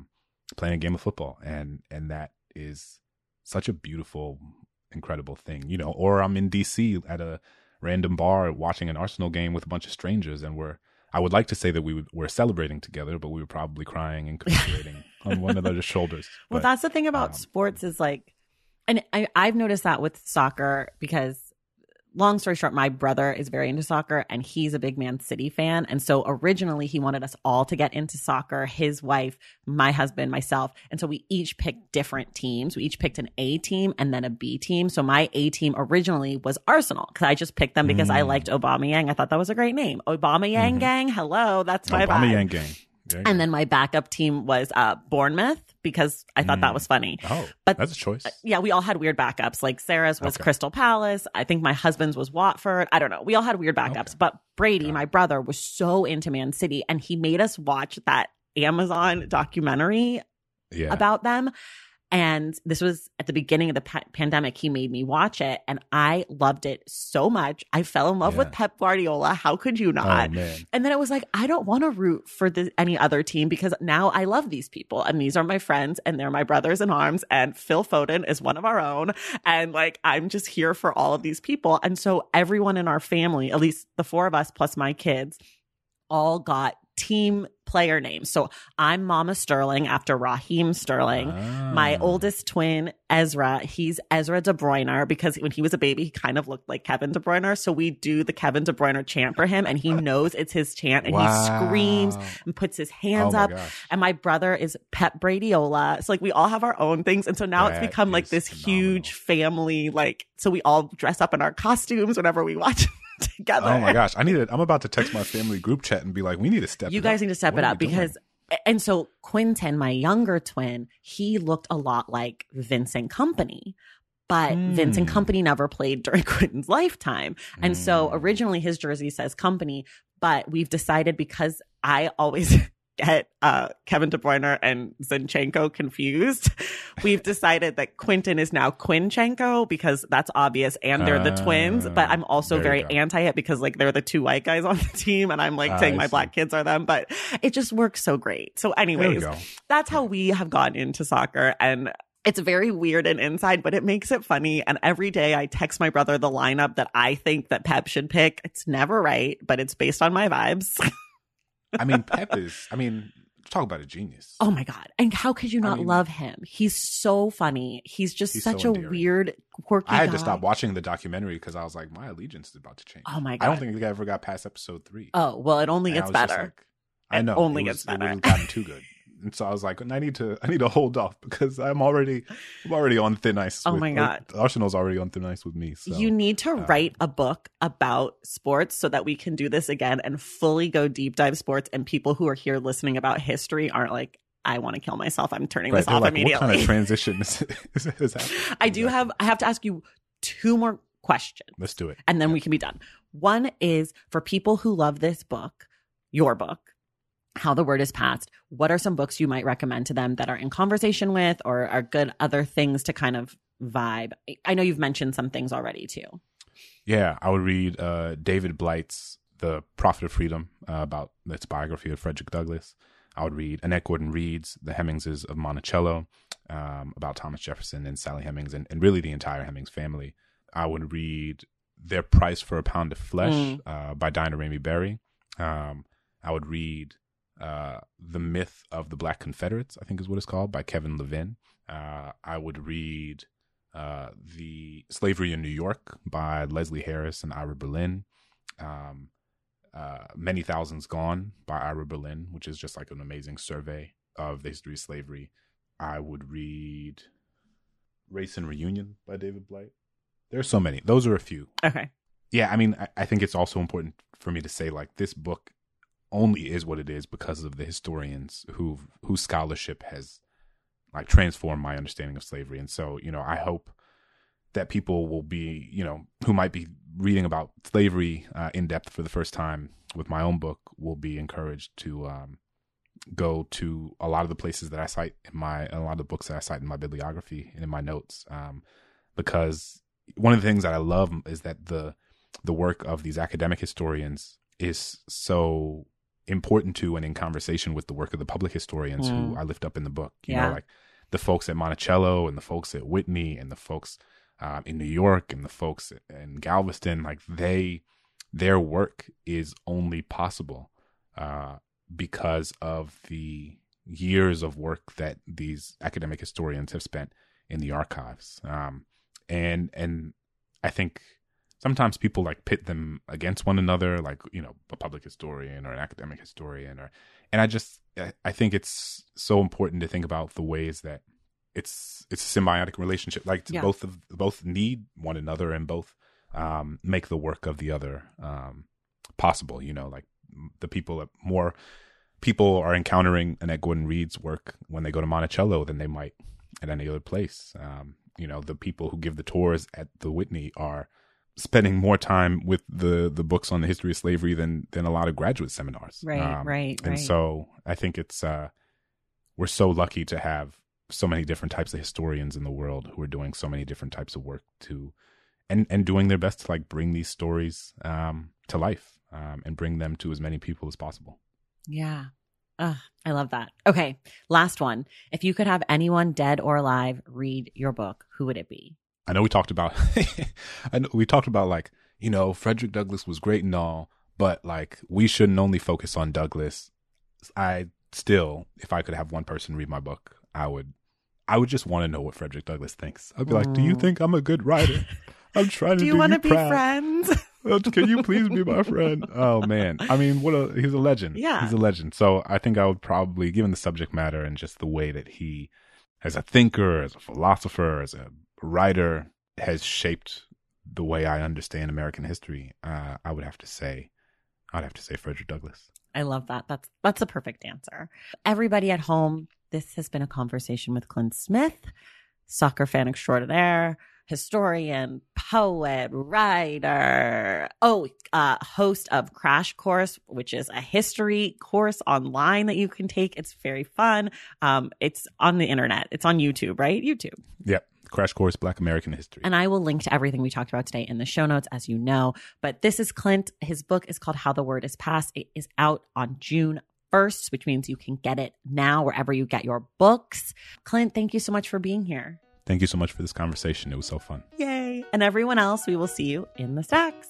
a game of football, and that is such a beautiful, incredible thing, you know. Or I'm in DC at a random bar watching an Arsenal game with a bunch of strangers, and I would like to say that we're celebrating together, but we were probably crying and commiserating on one another's shoulders. Well, that's the thing about sports is like, and I've noticed that with soccer, because long story short, my brother is very into soccer and he's a big Man City fan. And so originally he wanted us all to get into soccer, his wife, my husband, myself. And so we each picked different teams. We each picked an A team and then a B team. So my A team originally was Arsenal, because I just picked them because I liked Aubameyang. I thought that was a great name. Aubameyang gang. Hello. That's my Aubameyang vibe. gang. And then my backup team was Bournemouth, because I thought that was funny. Oh, but that's a choice. Yeah, we all had weird backups. Like Sarah's was Crystal Palace. I think my husband's was Watford. I don't know. We all had weird backups. But Brady, my brother, was so into Man City, and he made us watch that Amazon documentary about them. And this was at the beginning of the pandemic. He made me watch it, and I loved it so much. I fell in love with Pep Guardiola. How could you not? Oh, man. And then it was like, I don't want to root for any other team, because now I love these people, and these are my friends, and they're my brothers in arms, and Phil Foden is one of our own. And like, I'm just here for all of these people. And so everyone in our family, at least the four of us plus my kids, all got team player names. So I'm Mama Sterling after Raheem Sterling. My oldest twin, Ezra, he's Ezra De Bruyne, because when he was a baby, he kind of looked like Kevin De Bruyne. So we do the Kevin De Bruyne chant for him, and he knows it's his chant, and he screams and puts his hands up. Gosh. And my brother is Pep Bradiola. So like, we all have our own things. And so now it's become like this huge family, like, so we all dress up in our costumes whenever we watch together. Oh my gosh. I'm about to text my family group chat and be like, we need to step it up. You guys need to step it up, because, and so Quinton, my younger twin, he looked a lot like Vincent Kompany, but Vincent Kompany never played during Quinton's lifetime. And so originally his jersey says Kompany, but we've decided, because I always get Kevin De Bruyne and Zinchenko confused, we've decided that Quinton is now Quinchenko, because that's obvious, and they're the twins. But I'm also very anti it, because like, they're the two white guys on the team, and I'm like saying my black kids are them, but it just works so great. So anyways, that's how we have gotten into soccer, and it's very weird and inside, but it makes it funny. And every day I text my brother the lineup that I think that Pep should pick. It's never right, but it's based on my vibes. I mean, Pep is, talk about a genius. Oh my God. And how could you not love him? He's so funny. He's such a weird, quirky guy. I had to stop watching the documentary because I was like, my allegiance is about to change. Oh my God. I don't think I ever got past episode 3. Oh, well, it only gets better. Like, I know. It only gets better. It would have gotten too good. And so I was like, I need to hold off, because I'm already on thin ice. Oh my God. Arsenal's already on thin ice with me. So, you need to write a book about sports so that we can do this again and fully go deep dive sports, and people who are here listening about history aren't like, I want to kill myself. I'm turning this off immediately. What kind of transition is happening? I have to ask you 2 more questions. Let's do it. And then we can be done. One is, for people who love this book, your book, How the Word is Passed, what are some books you might recommend to them that are in conversation with, or are good other things to kind of vibe? I know you've mentioned some things already too. Yeah, I would read David Blight's The Prophet of Freedom, about its biography of Frederick Douglass. I would read Annette Gordon Reed's The Hemingses of Monticello, about Thomas Jefferson and Sally Hemings, and really the entire Hemings family. I would read Their Price for a Pound of Flesh by Dinah Ramey Berry. I would read The Myth of the Black Confederates, I think is what it's called, by Kevin Levin. I would read The Slavery in New York by Leslie Harris and Ira Berlin. Many Thousands Gone by Ira Berlin, which is just like an amazing survey of the history of slavery. I would read Race and Reunion by David Blight. There are so many. Those are a few. Okay. Yeah, I think it's also important for me to say, like, this book only is what it is because of the historians whose scholarship has like transformed my understanding of slavery. And so, I hope that people will be, who might be reading about slavery in depth for the first time with my own book, will be encouraged to go to a lot of the places that I cite a lot of the books that I cite in my bibliography and in my notes. because one of the things that I love is that the work of these academic historians is so important to and in conversation with the work of the public historians who I lift up in the book. You know, like the folks at Monticello and the folks at Whitney and the folks in New York and the folks in Galveston, like their work is only possible because of the years of work that these academic historians have spent in the archives. And I think sometimes people like pit them against one another, like, you know, a public historian or an academic historian, and I think it's so important to think about the ways that it's a symbiotic relationship. Like both need one another and both make the work of the other possible. You know, like more people are encountering Annette Gordon Reed's work when they go to Monticello than they might at any other place. You know, the people who give the tours at the Whitney are spending more time with the books on the history of slavery than a lot of graduate seminars. Right. And so I think it's we're so lucky to have so many different types of historians in the world who are doing so many different types of work and doing their best to like bring these stories to life and bring them to as many people as possible. Yeah. I love that. Okay. Last one. If you could have anyone dead or alive read your book, who would it be? I know we talked about like, you know, Frederick Douglass was great and all, but like we shouldn't only focus on Douglass. If I could have one person read my book, I would just want to know what Frederick Douglass thinks. I'd be like, do you think I'm a good writer? I'm trying to do you want to be proud. Friends? Can you please be my friend? Oh man. I mean, he's a legend. Yeah. He's a legend. So I think I would probably, given the subject matter and just the way that he, as a thinker, as a philosopher, as a writer, has shaped the way I understand American history, I would have to say Frederick Douglass. I love that. That's a perfect answer. Everybody at home, this has been a conversation with Clint Smith, soccer fan extraordinaire, historian, poet, writer, host of Crash Course, which is a history course online that you can take. It's very fun. It's on the internet. It's on YouTube, right? YouTube. Yep. Crash Course, Black American History. And I will link to everything we talked about today in the show notes, as you know. But this is Clint. His book is called How the Word is Passed. It is out on June 1st, which means you can get it now wherever you get your books. Clint, thank you so much for being here. Thank you so much for this conversation. It was so fun. Yay. And everyone else, we will see you in the stacks.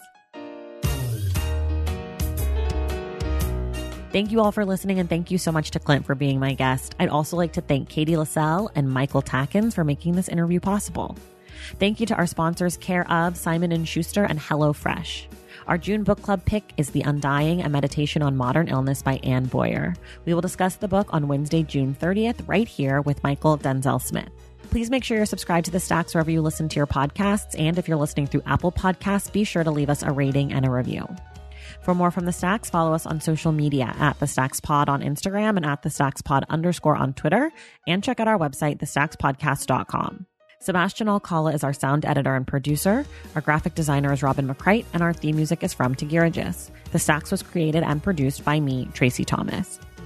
Thank you all for listening, and thank you so much to Clint for being my guest. I'd also like to thank Katie LaSalle and Michael Tackins for making this interview possible. Thank you to our sponsors, Care of, Simon & Schuster, and HelloFresh. Our June book club pick is The Undying, a meditation on modern illness by Anne Boyer. We will discuss the book on Wednesday, June 30th, right here with Michael Denzel Smith. Please make sure you're subscribed to The Stacks wherever you listen to your podcasts. And if you're listening through Apple Podcasts, be sure to leave us a rating and a review. For more from The Stacks, follow us on social media at The Stacks Pod on Instagram and at The Stacks Pod _ on Twitter. And check out our website, thestackspodcast.com. Sebastian Alcala is our sound editor and producer. Our graphic designer is Robin McCrite, and our theme music is from Tegirigis. The Stacks was created and produced by me, Tracy Thomas.